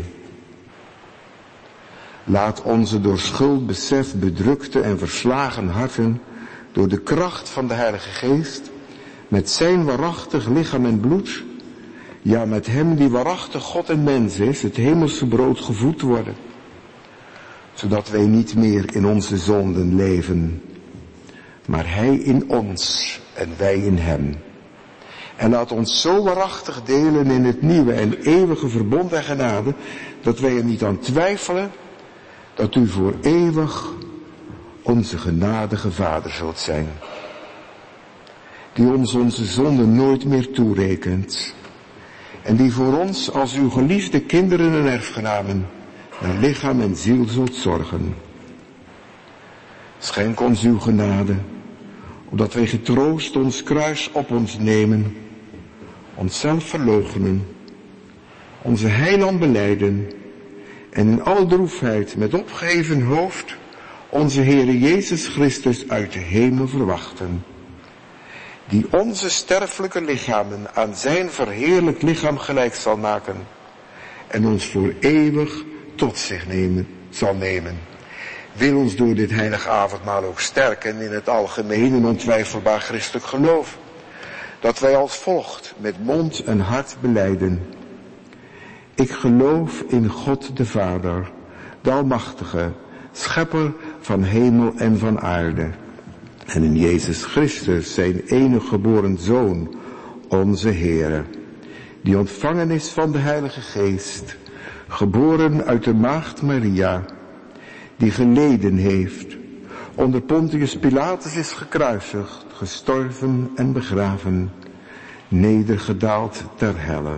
Laat onze door schuldbesef bedrukte en verslagen harten door de kracht van de Heilige Geest met zijn waarachtig lichaam en bloed, ja met hem die waarachtig God en mens is, het hemelse brood gevoed worden, zodat wij niet meer in onze zonden leven, maar hij in ons en wij in hem. En laat ons zo waarachtig delen in het nieuwe en eeuwige verbond en genade, dat wij er niet aan twijfelen dat u voor eeuwig onze genadige Vader zult zijn, die ons onze zonden nooit meer toerekent en die voor ons als uw geliefde kinderen en erfgenamen naar lichaam en ziel zult zorgen. Schenk ons uw genade, opdat wij getroost ons kruis op ons nemen, onszelf verloochenen, onze heiland belijden en in alle droefheid met opgeheven hoofd onze Heere Jezus Christus uit de hemel verwachten, die onze sterfelijke lichamen aan zijn verheerlijk lichaam gelijk zal maken en ons voor eeuwig tot zich zal nemen. Wil ons door dit heilige avondmaal ook sterken in het algemeen en ontwijfelbaar christelijk geloof, dat wij als volgt met mond en hart belijden: ik geloof in God de Vader, de Almachtige, schepper van hemel en van aarde, en in Jezus Christus, zijn enige geboren Zoon, onze Heere, die ontvangen is van de Heilige Geest, geboren uit de maagd Maria, die geleden heeft, onder Pontius Pilatus is gekruisigd, gestorven en begraven, nedergedaald ter helle.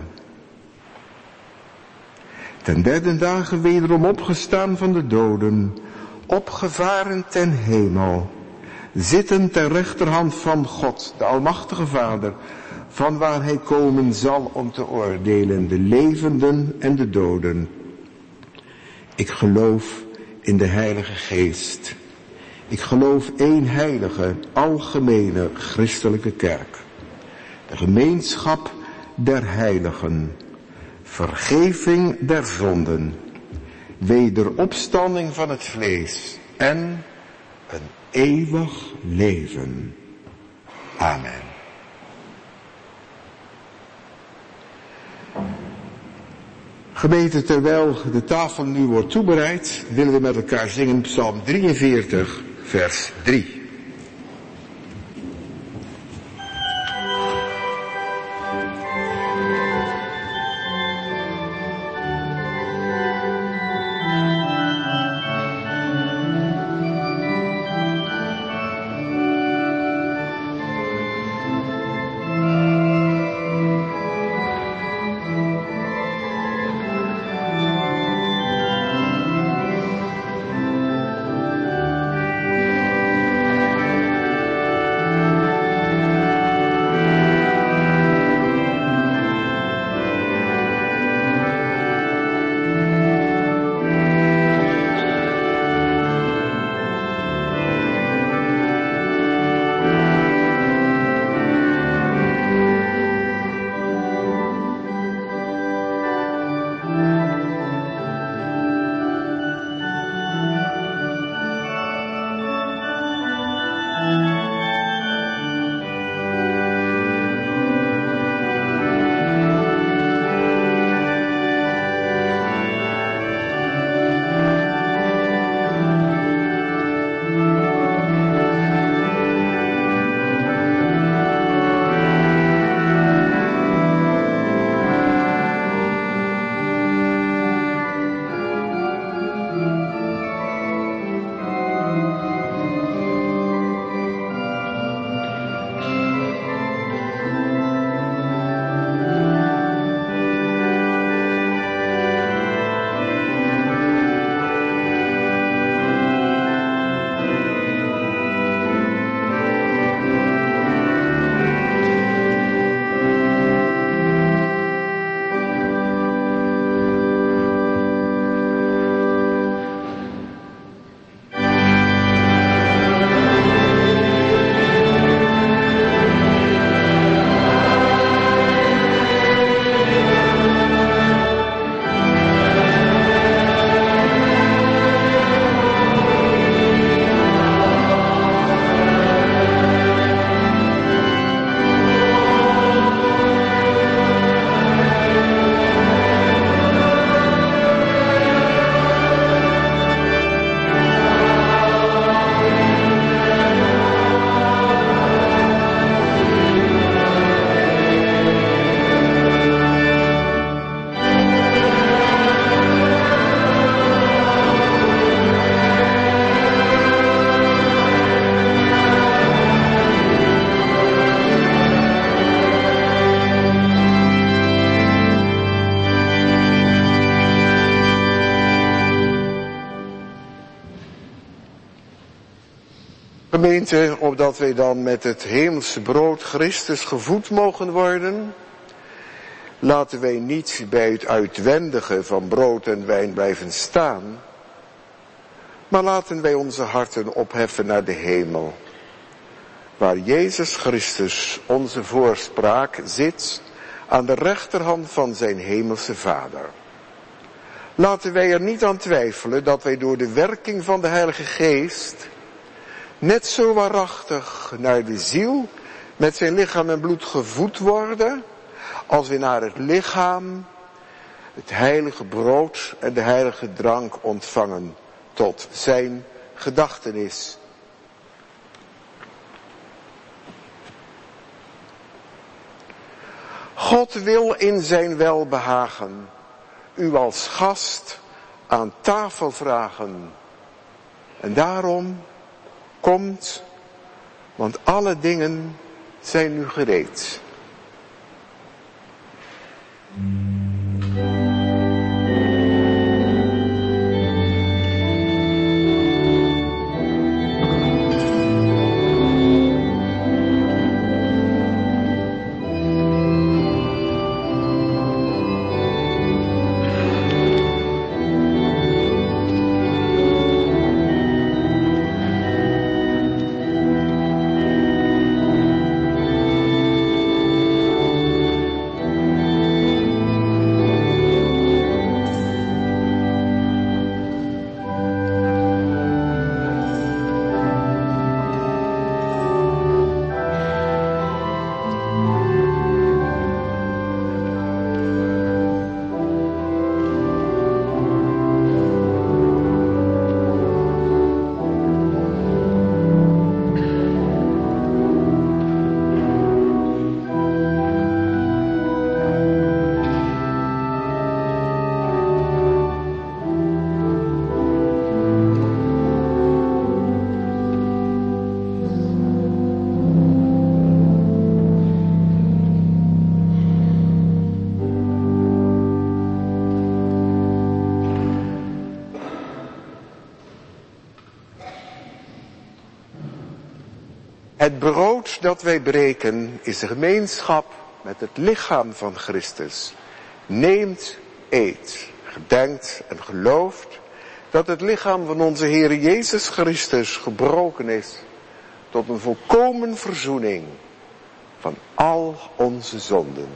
Ten derde dagen wederom opgestaan van de doden, opgevaren ten hemel, zitten ter rechterhand van God, de Almachtige Vader, van waar hij komen zal om te oordelen de levenden en de doden. Ik geloof in de Heilige Geest. Ik geloof één heilige, algemene, christelijke kerk. De gemeenschap der heiligen. Vergeving der zonden. Wederopstanding van het vlees. En een eeuwig leven. Amen. Gemeente, terwijl de tafel nu wordt toebereid, willen we met elkaar zingen Psalm 43, vers 3. Gemeente, opdat wij dan met het hemelse brood Christus gevoed mogen worden, laten wij niet bij het uitwendige van brood en wijn blijven staan, maar laten wij onze harten opheffen naar de hemel, waar Jezus Christus, onze voorspraak, zit aan de rechterhand van zijn hemelse Vader. Laten wij er niet aan twijfelen dat wij door de werking van de Heilige Geest net zo waarachtig naar de ziel met zijn lichaam en bloed gevoed worden, als we naar het lichaam, het heilige brood en de heilige drank ontvangen tot zijn gedachtenis. God wil in zijn welbehagen u als gast aan tafel vragen. En daarom komt, want alle dingen zijn nu gereed. Het brood dat wij breken is de gemeenschap met het lichaam van Christus. Neemt, eet, gedenkt en gelooft dat het lichaam van onze Heer Jezus Christus gebroken is tot een volkomen verzoening van al onze zonden.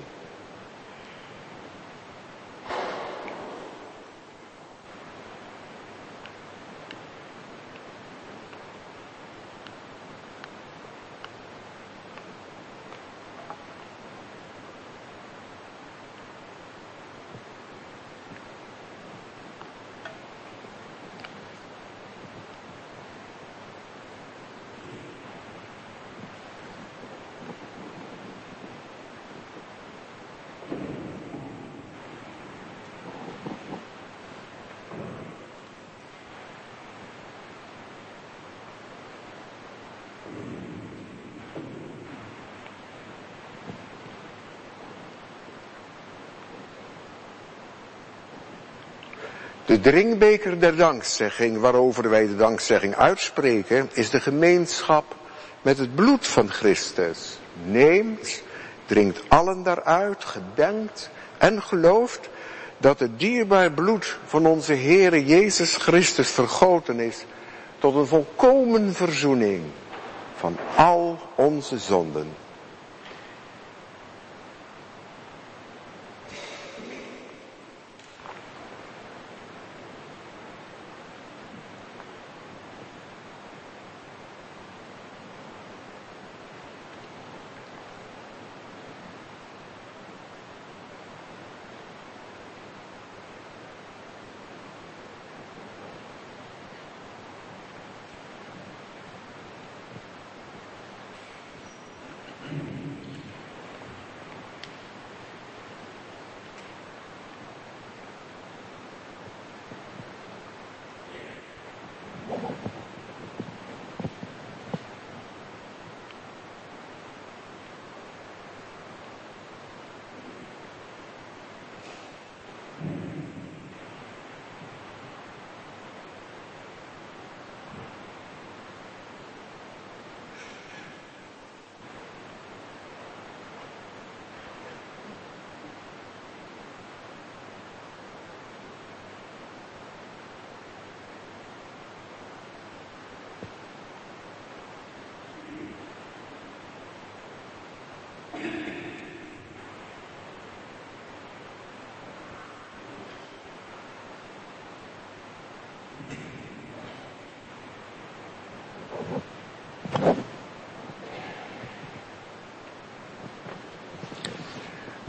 De drinkbeker der dankzegging, waarover wij de dankzegging uitspreken, is de gemeenschap met het bloed van Christus. Neemt, drinkt allen daaruit, gedenkt en gelooft dat het dierbaar bloed van onze Heere Jezus Christus vergoten is tot een volkomen verzoening van al onze zonden.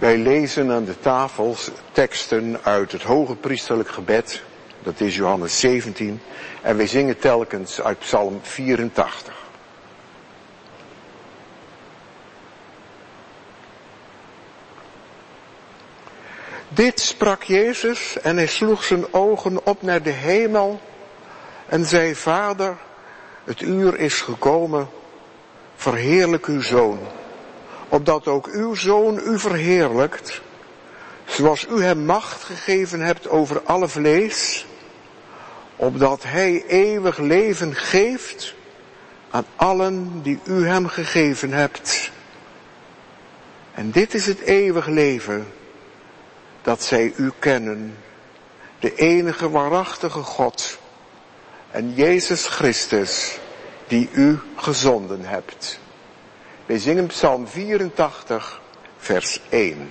Wij lezen aan de tafels teksten uit het hoge priesterlijk gebed. Dat is Johannes 17. En wij zingen telkens uit Psalm 84. Dit sprak Jezus en hij sloeg zijn ogen op naar de hemel en zei: Vader, het uur is gekomen, verheerlijk uw Zoon, opdat ook uw Zoon u verheerlijkt, zoals u hem macht gegeven hebt over alle vlees, opdat hij eeuwig leven geeft aan allen die u hem gegeven hebt. En dit is het eeuwig leven, dat zij u kennen, de enige waarachtige God en Jezus Christus, die u gezonden hebt. Wij zingen Psalm 84, vers 1.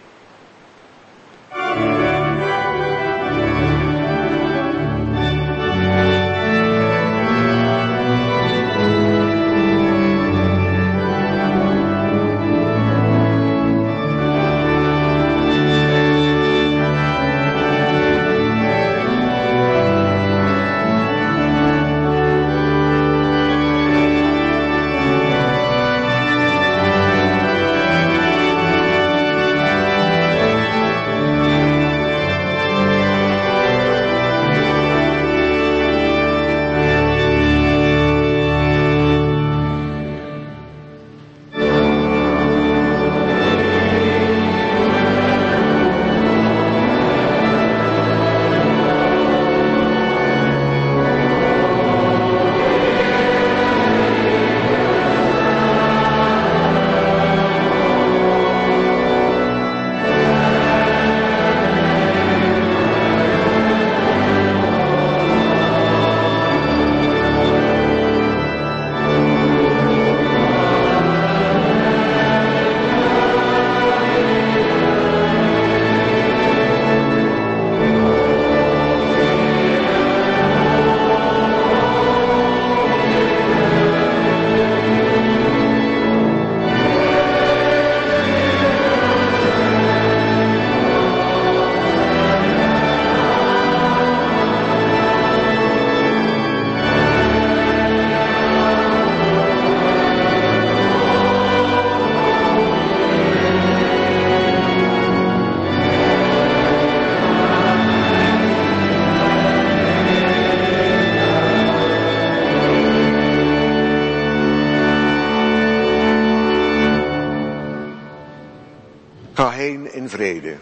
Ga heen in vrede.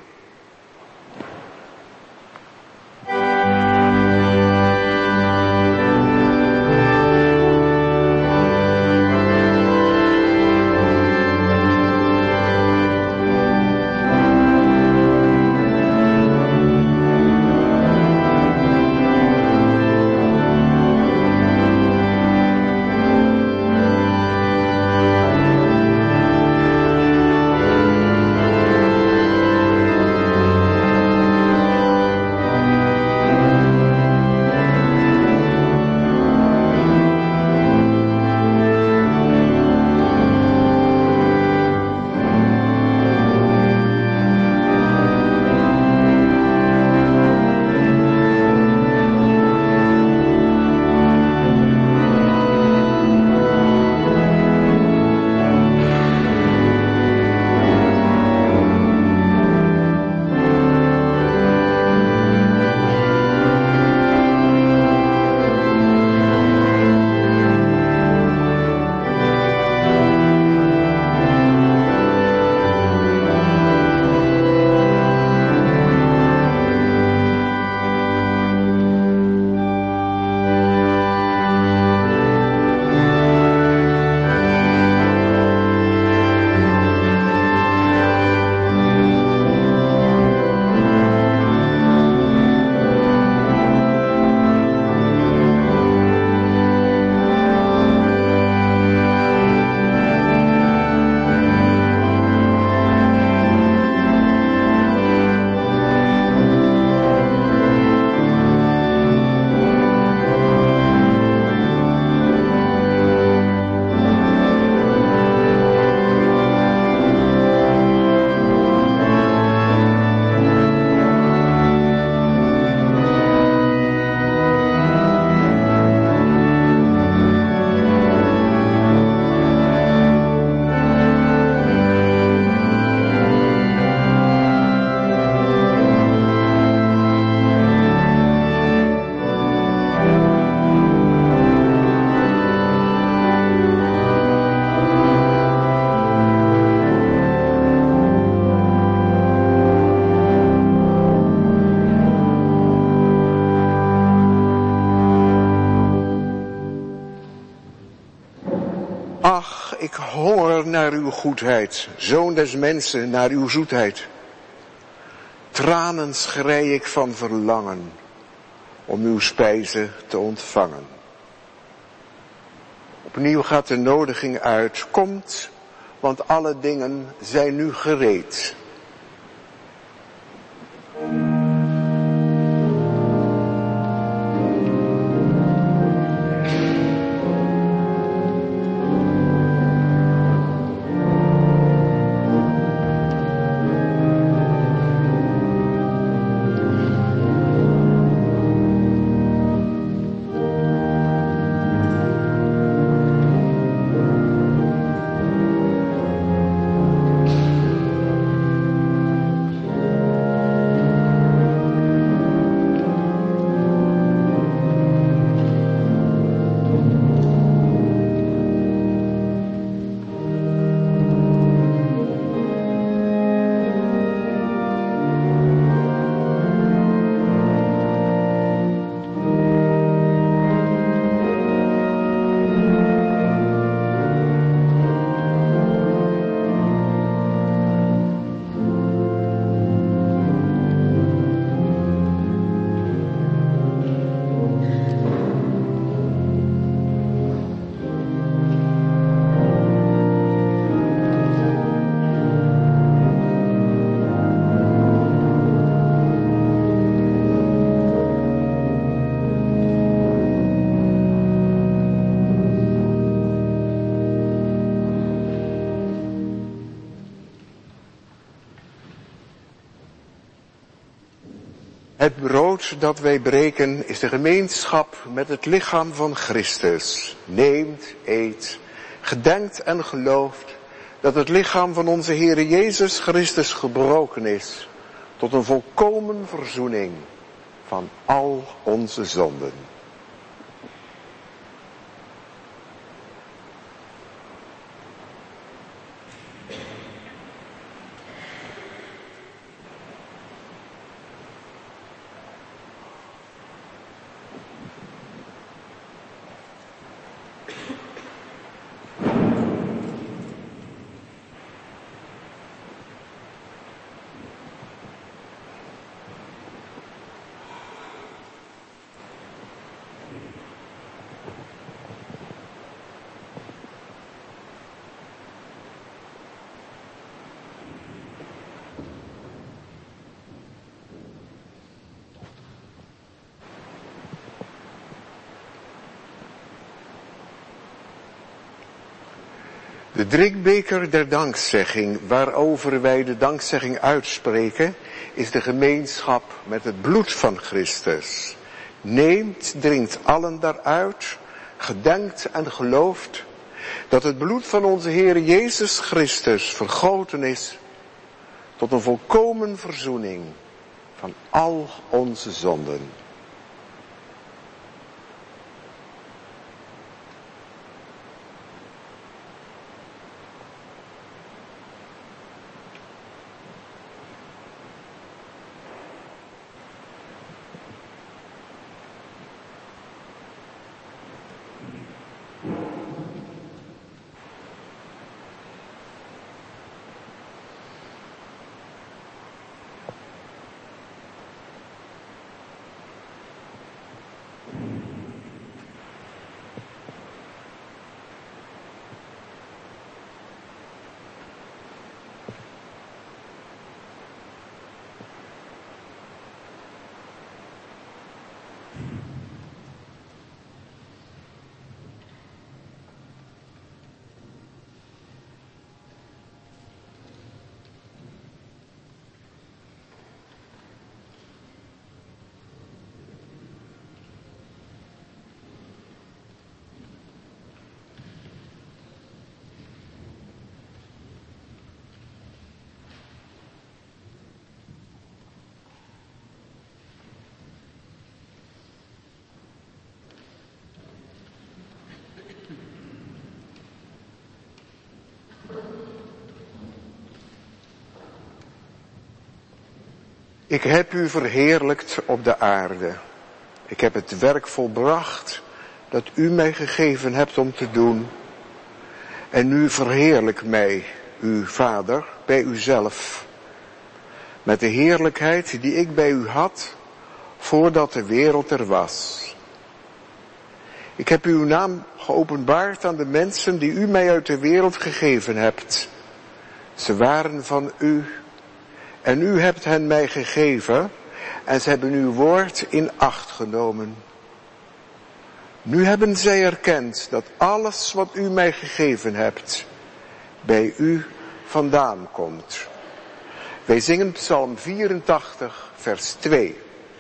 ik honger naar uw goedheid, Zoon des mensen, naar uw zoetheid. Tranen schrei ik van verlangen om uw spijze te ontvangen. Opnieuw gaat de nodiging uit, komt, want alle dingen zijn nu gereed. Het brood dat wij breken is de gemeenschap met het lichaam van Christus. Neemt, eet, gedenkt en gelooft dat het lichaam van onze Heere Jezus Christus gebroken is tot een volkomen verzoening van al onze zonden. De drinkbeker der dankzegging, waarover wij de dankzegging uitspreken, is de gemeenschap met het bloed van Christus. Neemt, drinkt allen daaruit, gedenkt en gelooft dat het bloed van onze Heere Jezus Christus vergoten is tot een volkomen verzoening van al onze zonden. Ik heb u verheerlijkt op de aarde. Ik heb het werk volbracht dat u mij gegeven hebt om te doen. En nu verheerlijk mij, uw Vader, bij uzelf, met de heerlijkheid die ik bij u had, voordat de wereld er was. Ik heb uw naam geopenbaard aan de mensen die u mij uit de wereld gegeven hebt. Ze waren van u en u hebt hen mij gegeven en ze hebben uw woord in acht genomen. Nu hebben zij erkend dat alles wat u mij gegeven hebt bij u vandaan komt. Wij zingen Psalm 84, vers 2.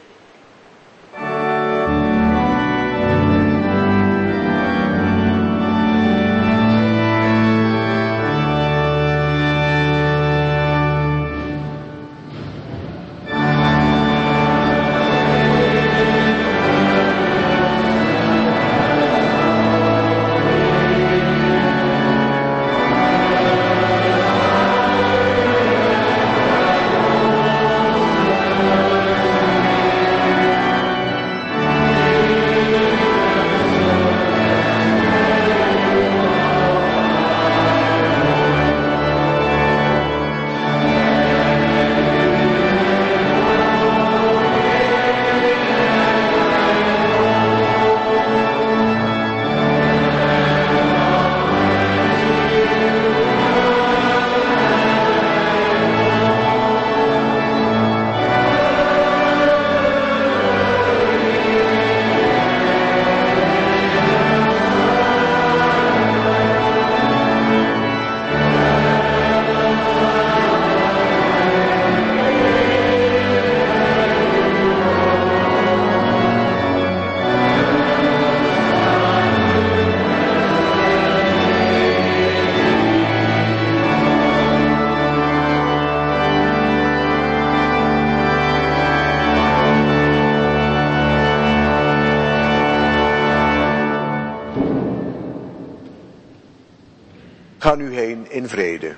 Ga nu heen in vrede.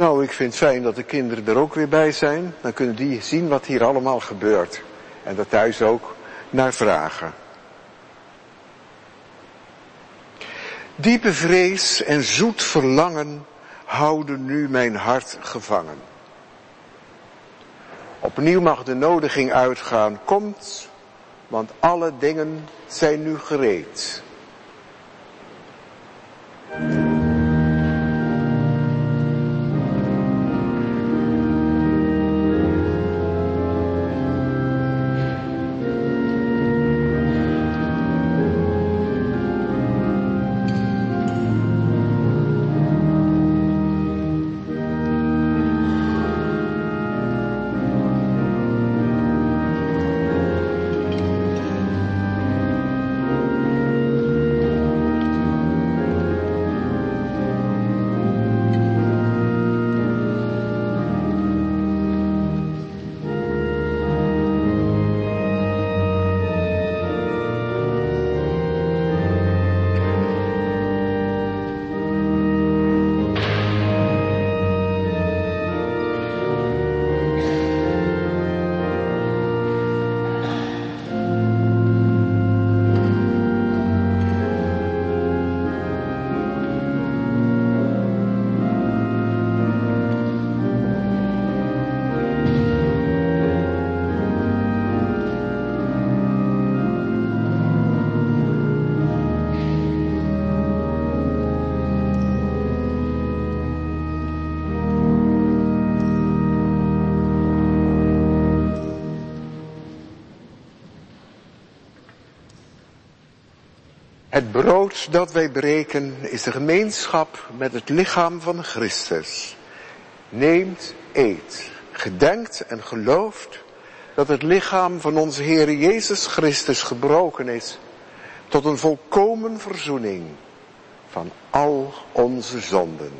Nou, ik vind het fijn dat de kinderen er ook weer bij zijn. Dan kunnen die zien wat hier allemaal gebeurt. En daar thuis ook naar vragen. Diepe vrees en zoet verlangen houden nu mijn hart gevangen. Opnieuw mag de nodiging uitgaan, komt, want alle dingen zijn nu gereed. Het brood dat wij breken is de gemeenschap met het lichaam van Christus. Neemt, eet, gedenkt en gelooft dat het lichaam van onze Heer Jezus Christus gebroken is tot een volkomen verzoening van al onze zonden.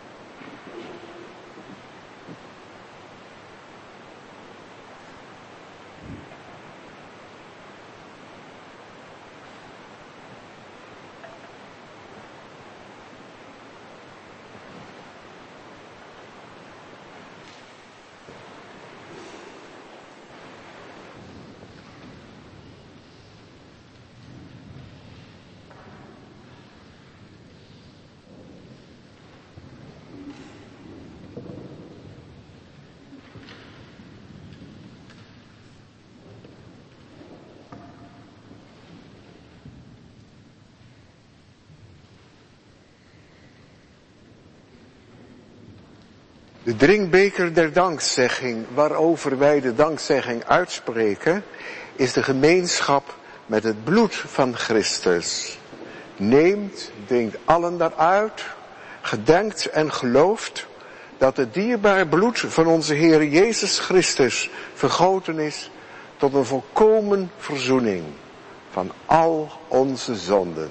De drinkbeker der dankzegging, waarover wij de dankzegging uitspreken, is de gemeenschap met het bloed van Christus. Neemt, drinkt allen daaruit, gedenkt en gelooft dat het dierbaar bloed van onze Heer Jezus Christus vergoten is tot een volkomen verzoening van al onze zonden.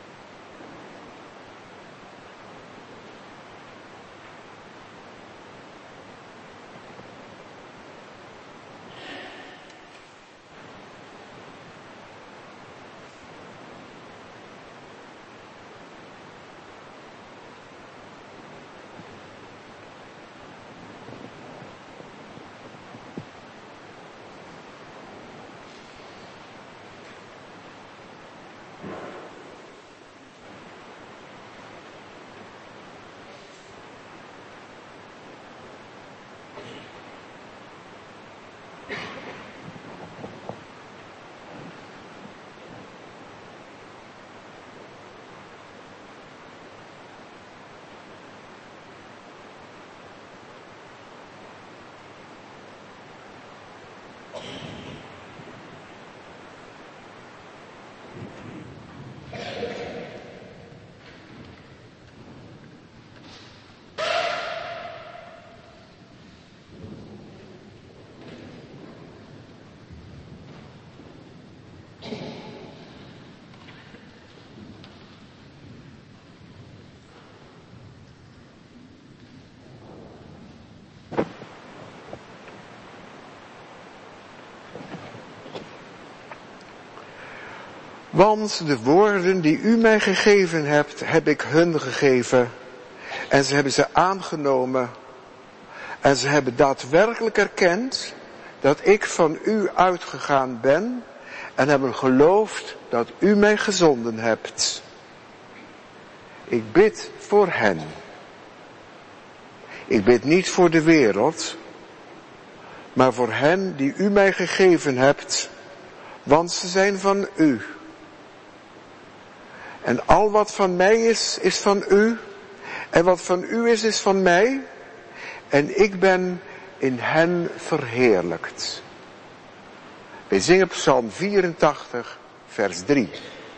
Want de woorden die u mij gegeven hebt, heb ik hun gegeven. En ze hebben ze aangenomen En ze hebben daadwerkelijk erkend dat ik van u uitgegaan ben en hebben geloofd dat u mij gezonden hebt. Ik bid voor hen. Ik bid niet voor de wereld, maar voor hen die u mij gegeven hebt, want ze zijn van u. En al wat van mij is van u, en wat van u is van mij, en ik ben in hen verheerlijkt. Wij zingen Psalm 84, vers 3.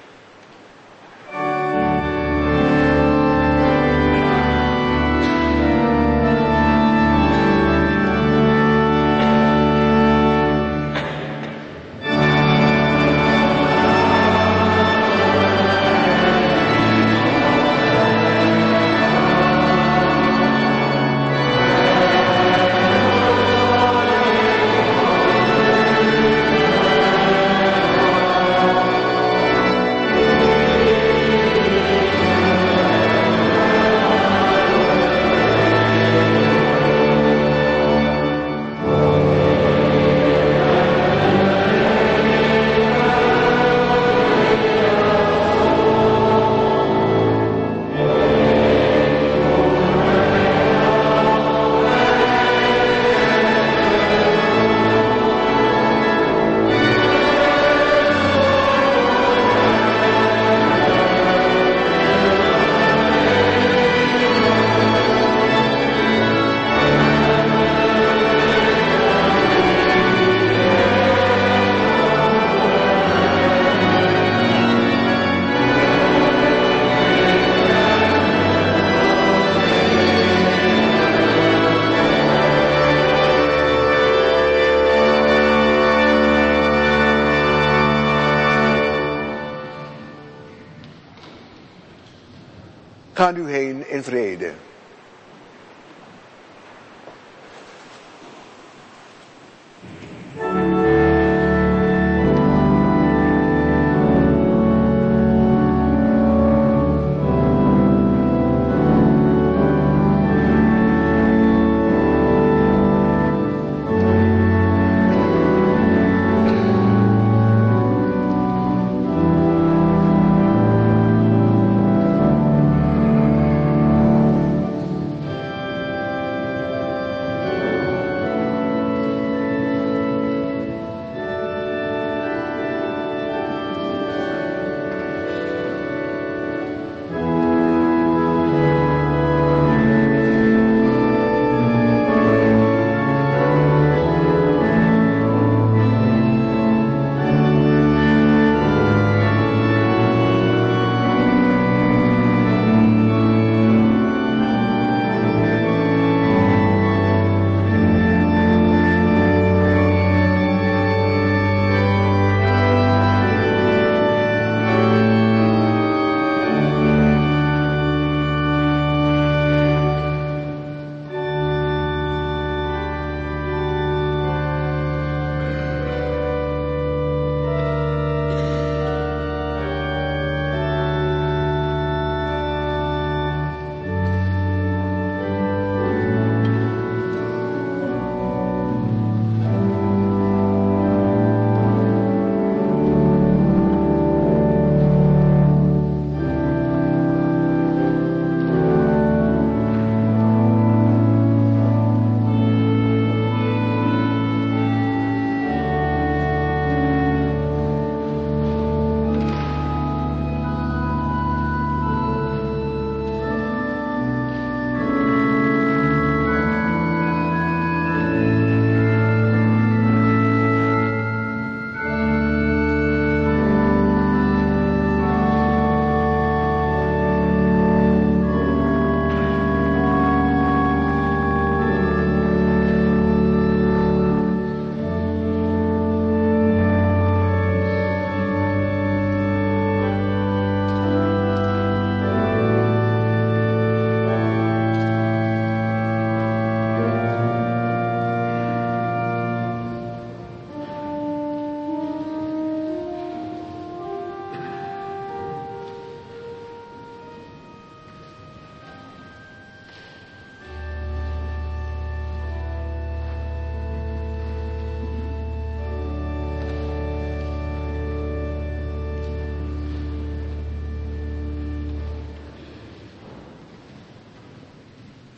Ga nu heen in vrede.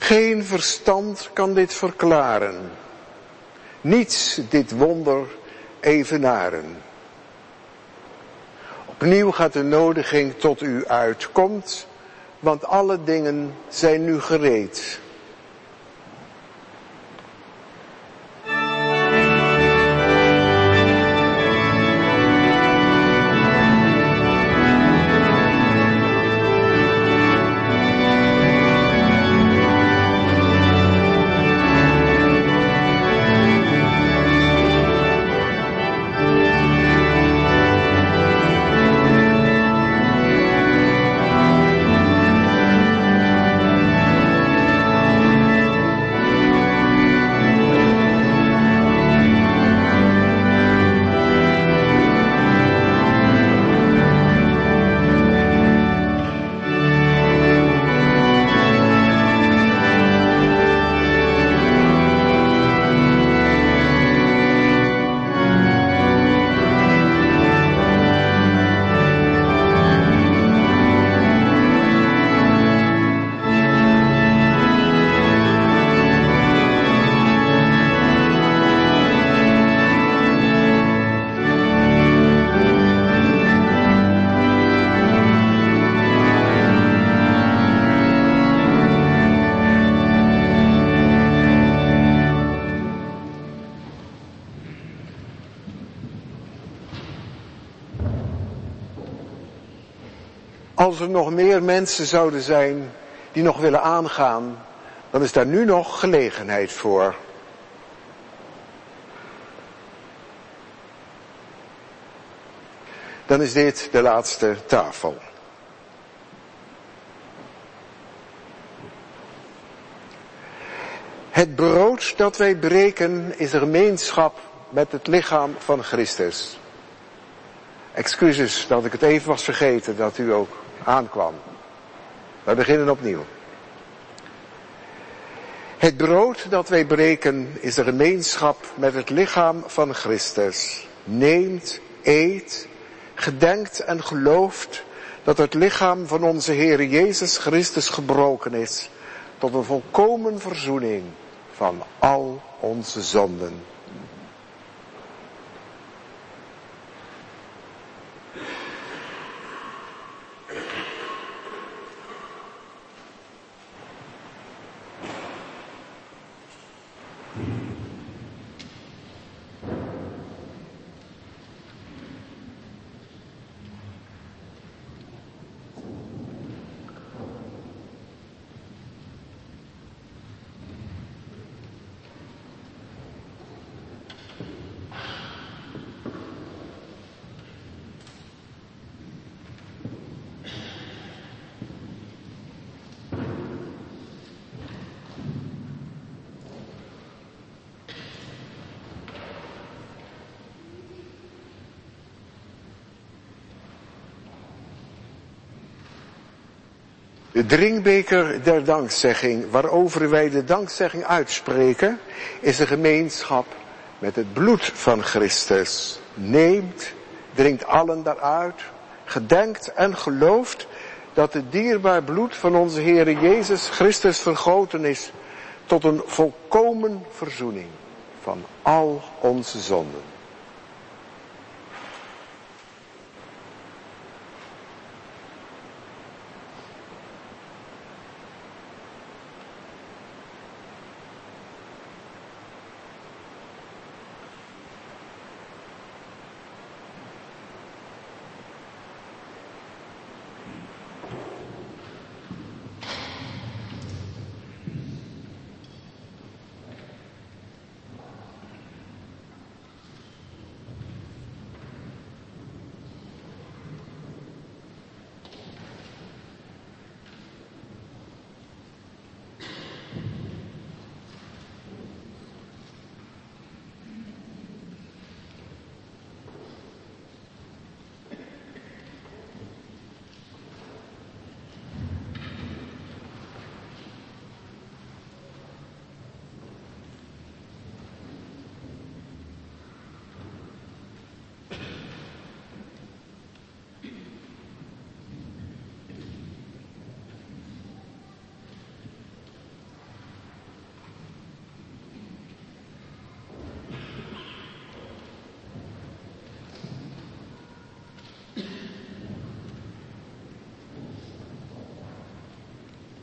Geen verstand kan dit verklaren. Niets dit wonder evenaren. Opnieuw gaat de nodiging tot u uit. Komt, want alle dingen zijn nu gereed. Als er nog meer mensen zouden zijn die nog willen aangaan, dan is daar nu nog gelegenheid voor. Dan is dit de laatste tafel. Het brood dat wij breken is een gemeenschap met het lichaam van Christus. Excuses dat ik het even was vergeten dat u ook aankwam. We beginnen opnieuw. Het brood dat wij breken is de gemeenschap met het lichaam van Christus. Neemt, eet, gedenkt en gelooft dat het lichaam van onze Heer Jezus Christus gebroken is tot een volkomen verzoening van al onze zonden. De drinkbeker der dankzegging, waarover wij de dankzegging uitspreken, is een gemeenschap met het bloed van Christus. Neemt, drinkt allen daaruit, gedenkt en gelooft dat het dierbaar bloed van onze Heer Jezus Christus vergoten is tot een volkomen verzoening van al onze zonden.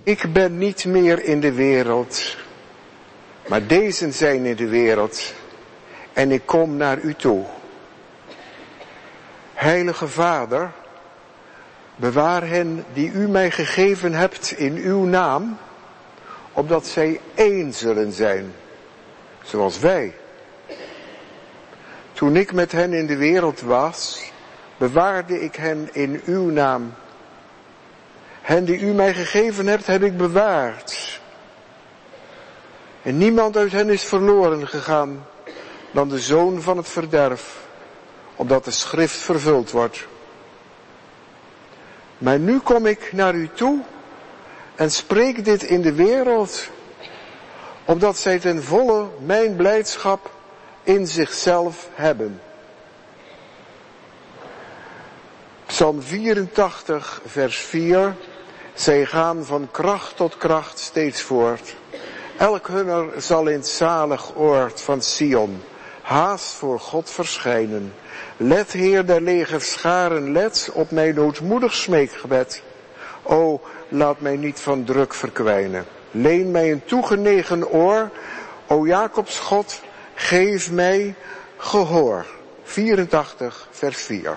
Ik ben niet meer in de wereld, maar deze zijn in de wereld en ik kom naar u toe. Heilige Vader, bewaar hen die u mij gegeven hebt in uw naam, opdat zij één zullen zijn, zoals wij. Toen ik met hen in de wereld was, bewaarde ik hen in uw naam. Hen die u mij gegeven hebt, heb ik bewaard. En niemand uit hen is verloren gegaan dan de zoon van het verderf, opdat de schrift vervuld wordt. Maar nu kom ik naar u toe en spreek dit in de wereld, opdat zij ten volle mijn blijdschap in zichzelf hebben. Psalm 84, vers 4. Zij gaan van kracht tot kracht steeds voort. Elk hunner zal in het zalig oord van Sion haast voor God verschijnen. Let, Heer der legerscharen, let op mijn noodmoedig smeekgebed. O, laat mij niet van druk verkwijnen. Leen mij een toegenegen oor. O Jacobs God, geef mij gehoor. 84, vers 4.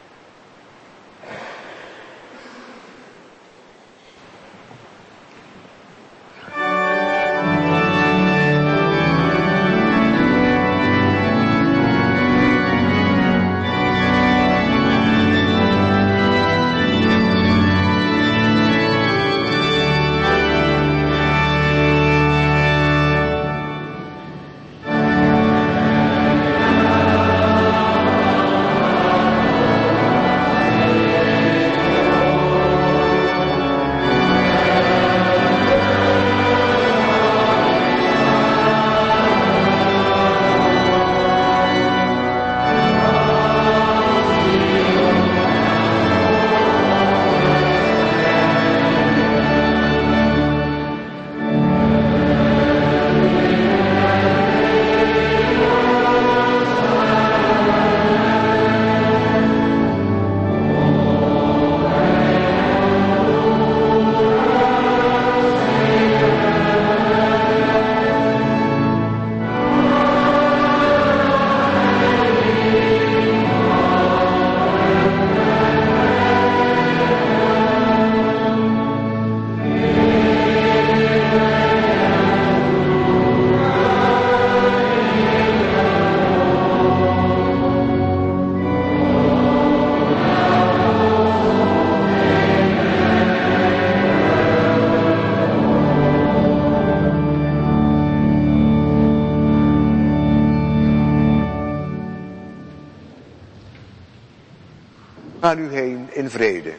Ga nu heen in vrede.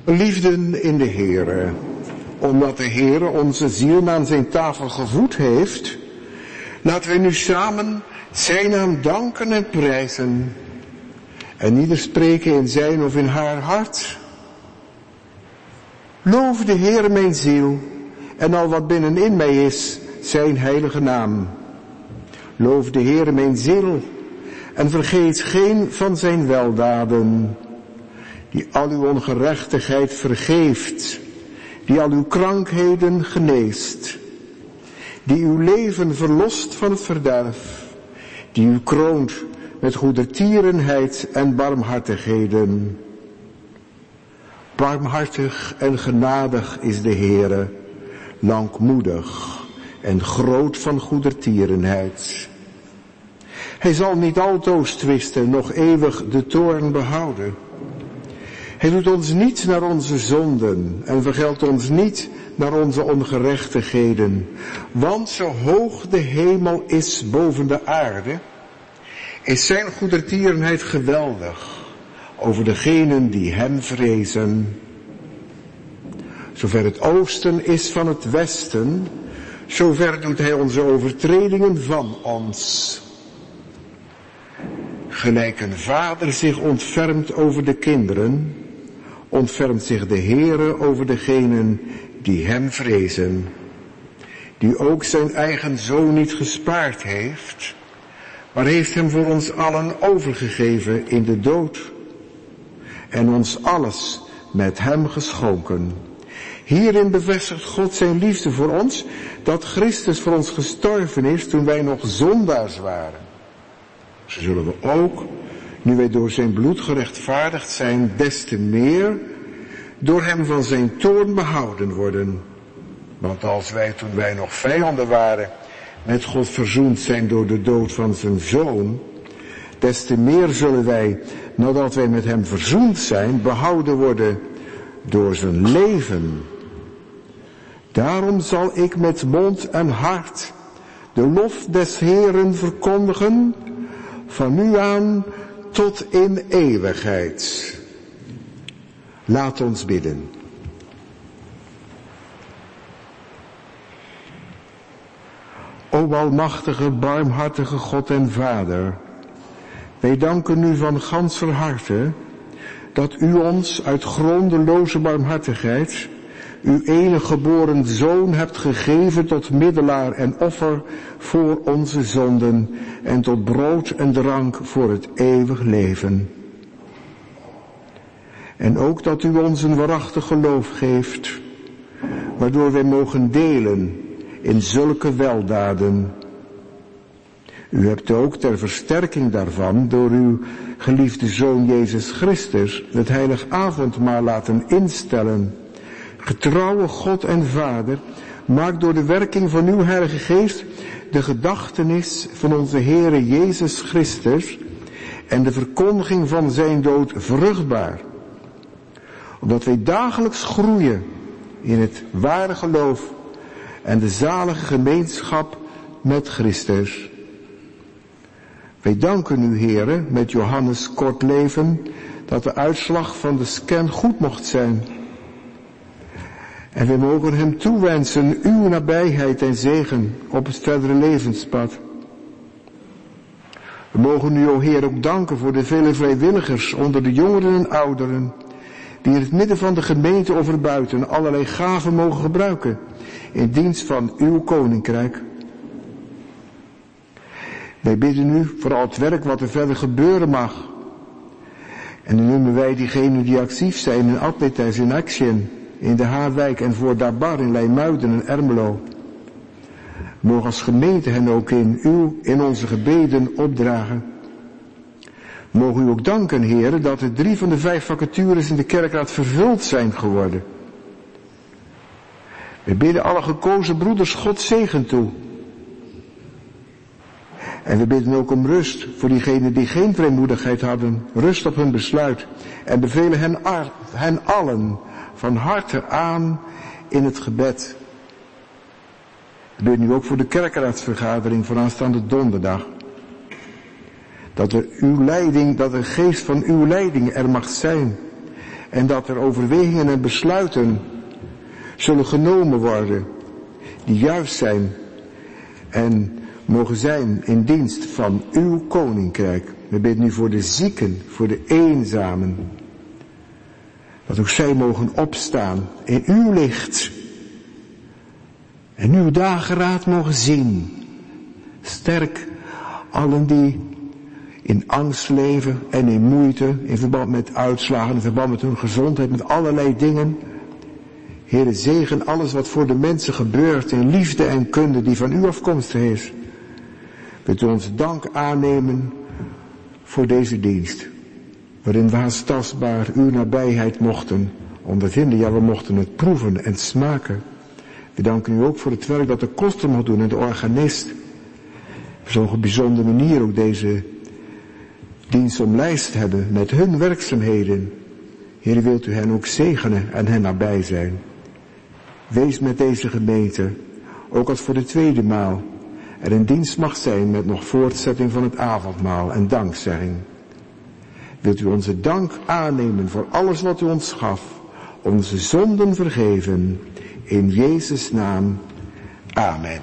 Liefden in de Heere, omdat de Heere onze ziel aan zijn tafel gevoed heeft, laten we nu samen zijn naam danken en prijzen en ieder spreken in zijn of in haar hart. Loof de Heere mijn ziel en al wat binnenin mij is, zijn heilige naam. Loof de Heere mijn ziel en vergeet geen van zijn weldaden, die al uw ongerechtigheid vergeeft, die al uw krankheden geneest, die uw leven verlost van het verderf, die u kroont met goedertierenheid en barmhartigheden. Barmhartig en genadig is de Heere, langmoedig en groot van goedertierenheid. Hij zal niet altoos twisten, nog eeuwig de toorn behouden. Hij doet ons niet naar onze zonden en vergeldt ons niet naar onze ongerechtigheden. Want zo hoog de hemel is boven de aarde, is zijn goedertierenheid geweldig over degenen die hem vrezen. Zover het oosten is van het westen, zover doet hij onze overtredingen van ons. Gelijk een vader zich ontfermt over de kinderen, ontfermt zich de Heere over degenen die hem vrezen. Die ook zijn eigen zoon niet gespaard heeft, maar heeft hem voor ons allen overgegeven in de dood. En ons alles met hem geschonken. Hierin bevestigt God zijn liefde voor ons, dat Christus voor ons gestorven is toen wij nog zondaars waren. Zo zullen we ook, nu wij door zijn bloed gerechtvaardigd zijn, des te meer door hem van zijn toorn behouden worden. Want als wij, toen wij nog vijanden waren, met God verzoend zijn door de dood van zijn zoon, des te meer zullen wij, nadat wij met hem verzoend zijn, behouden worden door zijn leven. Daarom zal ik met mond en hart de lof des Heeren verkondigen, van nu aan tot in eeuwigheid. Laat ons bidden. O almachtige, barmhartige God en Vader, wij danken u van ganser harte dat u ons uit grondeloze barmhartigheid uw enige geboren Zoon hebt gegeven tot middelaar en offer voor onze zonden en tot brood en drank voor het eeuwig leven. En ook dat u ons een waarachtig geloof geeft, waardoor wij mogen delen in zulke weldaden. U hebt ook ter versterking daarvan door uw geliefde Zoon Jezus Christus het heilig avondmaal laten instellen. Getrouwe God en Vader, maak door de werking van uw Heilige Geest de gedachtenis van onze Heere Jezus Christus en de verkondiging van zijn dood vruchtbaar. Opdat wij dagelijks groeien in het ware geloof en de zalige gemeenschap met Christus. Wij danken u, Heere, met Johannes kort leven, dat de uitslag van de scan goed mocht zijn. En we mogen hem toewensen uw nabijheid en zegen op het verdere levenspad. We mogen u, o Heer, ook danken voor de vele vrijwilligers onder de jongeren en ouderen, die in het midden van de gemeente of erbuiten allerlei gaven mogen gebruiken in dienst van uw koninkrijk. Wij bidden u voor al het werk wat er verder gebeuren mag. En dan noemen wij diegenen die actief zijn in Admetes, in Action, in de Haarwijk en voor Dabar, in Leimuiden en Ermelo. Mogen als gemeente hen ook in onze gebeden opdragen. Mogen u ook danken, heren, dat de 3 van de 5 vacatures in de kerkraad vervuld zijn geworden. We bidden alle gekozen broeders God zegen toe. En we bidden ook om rust voor diegenen die geen vrijmoedigheid hadden. Rust op hun besluit. En bevelen hen allen van harte aan in het gebed. We bidden u ook voor de kerkraadsvergadering van aanstaande donderdag. Dat de geest van uw leiding er mag zijn. en dat er overwegingen en besluiten zullen genomen worden die juist zijn en mogen zijn in dienst van uw koninkrijk. We bidden nu voor de zieken, voor de eenzamen. Dat ook zij mogen opstaan in uw licht. En uw dageraad mogen zien. Sterk allen die in angst leven en in moeite, in verband met uitslagen, in verband met hun gezondheid, met allerlei dingen. Heere, zegen alles wat voor de mensen gebeurt in liefde en kunde die van u afkomstig is. Wilt u ons dank aannemen voor deze dienst, waarin we haast tastbaar uw nabijheid mochten ondervinden. Ja, we mochten het proeven en smaken. We danken u ook voor het werk dat de koster mag doen en de organist. Op zo'n bijzondere manier ook deze dienst omlijst hebben met hun werkzaamheden. Heer, wilt u hen ook zegenen en hen nabij zijn. Wees met deze gemeente, ook als voor de tweede maal, er in dienst mag zijn met nog voortzetting van het avondmaal en dankzegging. Wilt u onze dank aannemen voor alles wat u ons gaf, onze zonden vergeven, in Jezus' naam. Amen.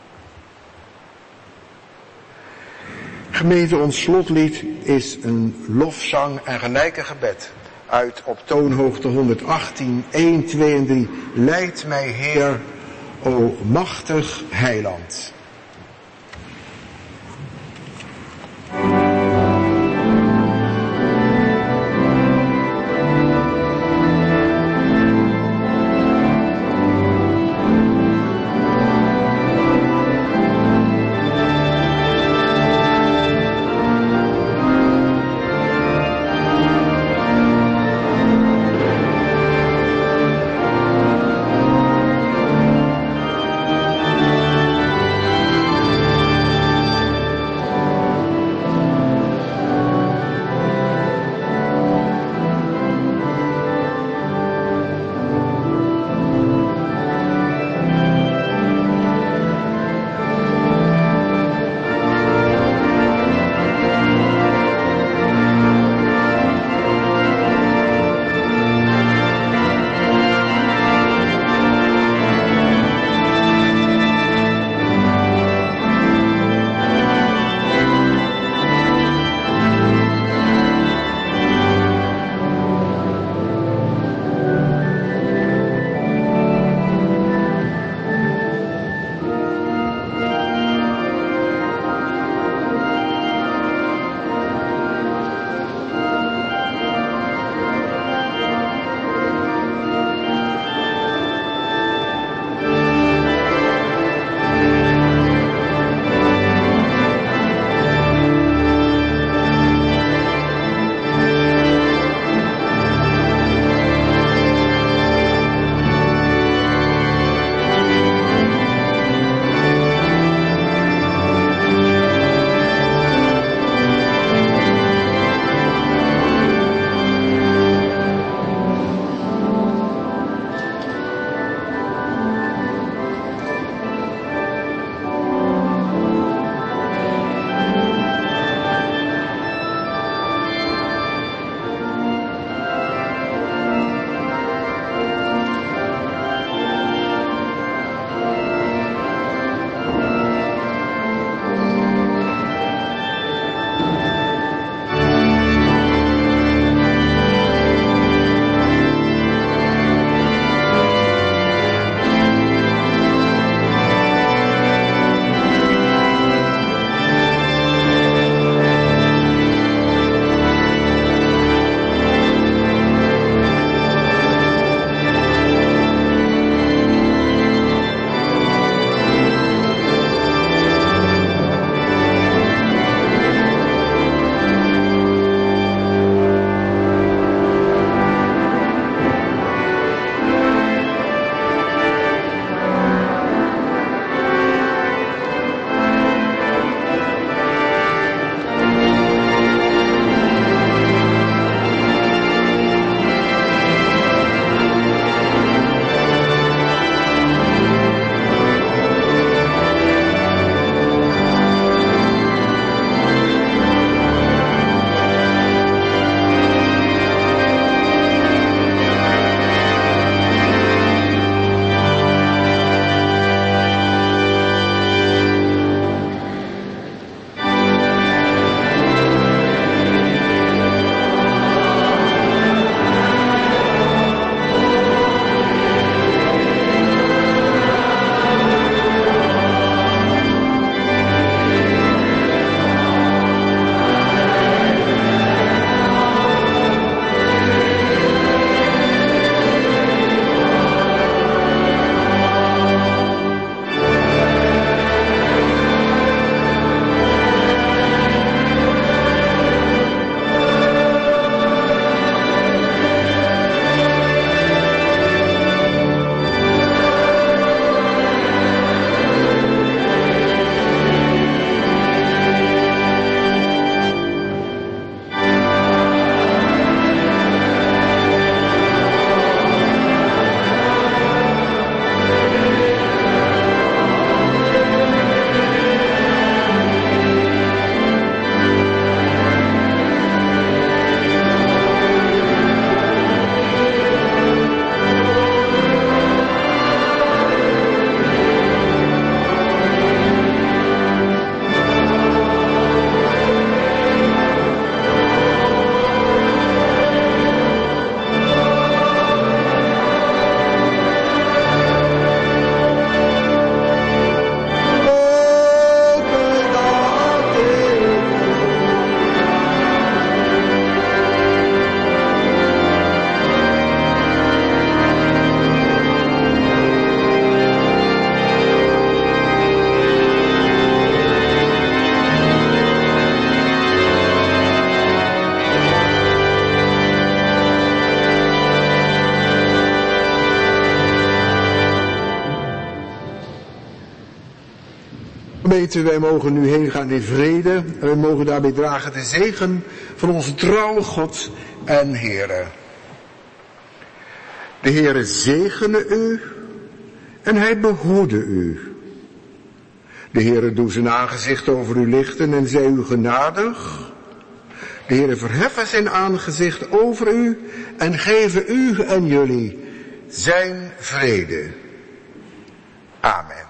Gemeente, ons slotlied is een lofzang en gelijke gebed uit op toonhoogte 118, 1, 2 en 3. Leid mij, Heer, o machtig heiland. Gemeente, wij mogen nu heen gaan in vrede. En wij mogen daarbij dragen de zegen van onze trouwe God en Heere. De Heere zegene u en hij behoede u. De Heere doe zijn aangezicht over u lichten en zij u genadig. De Heere verheffen zijn aangezicht over u en geven u en jullie zijn vrede. Amen.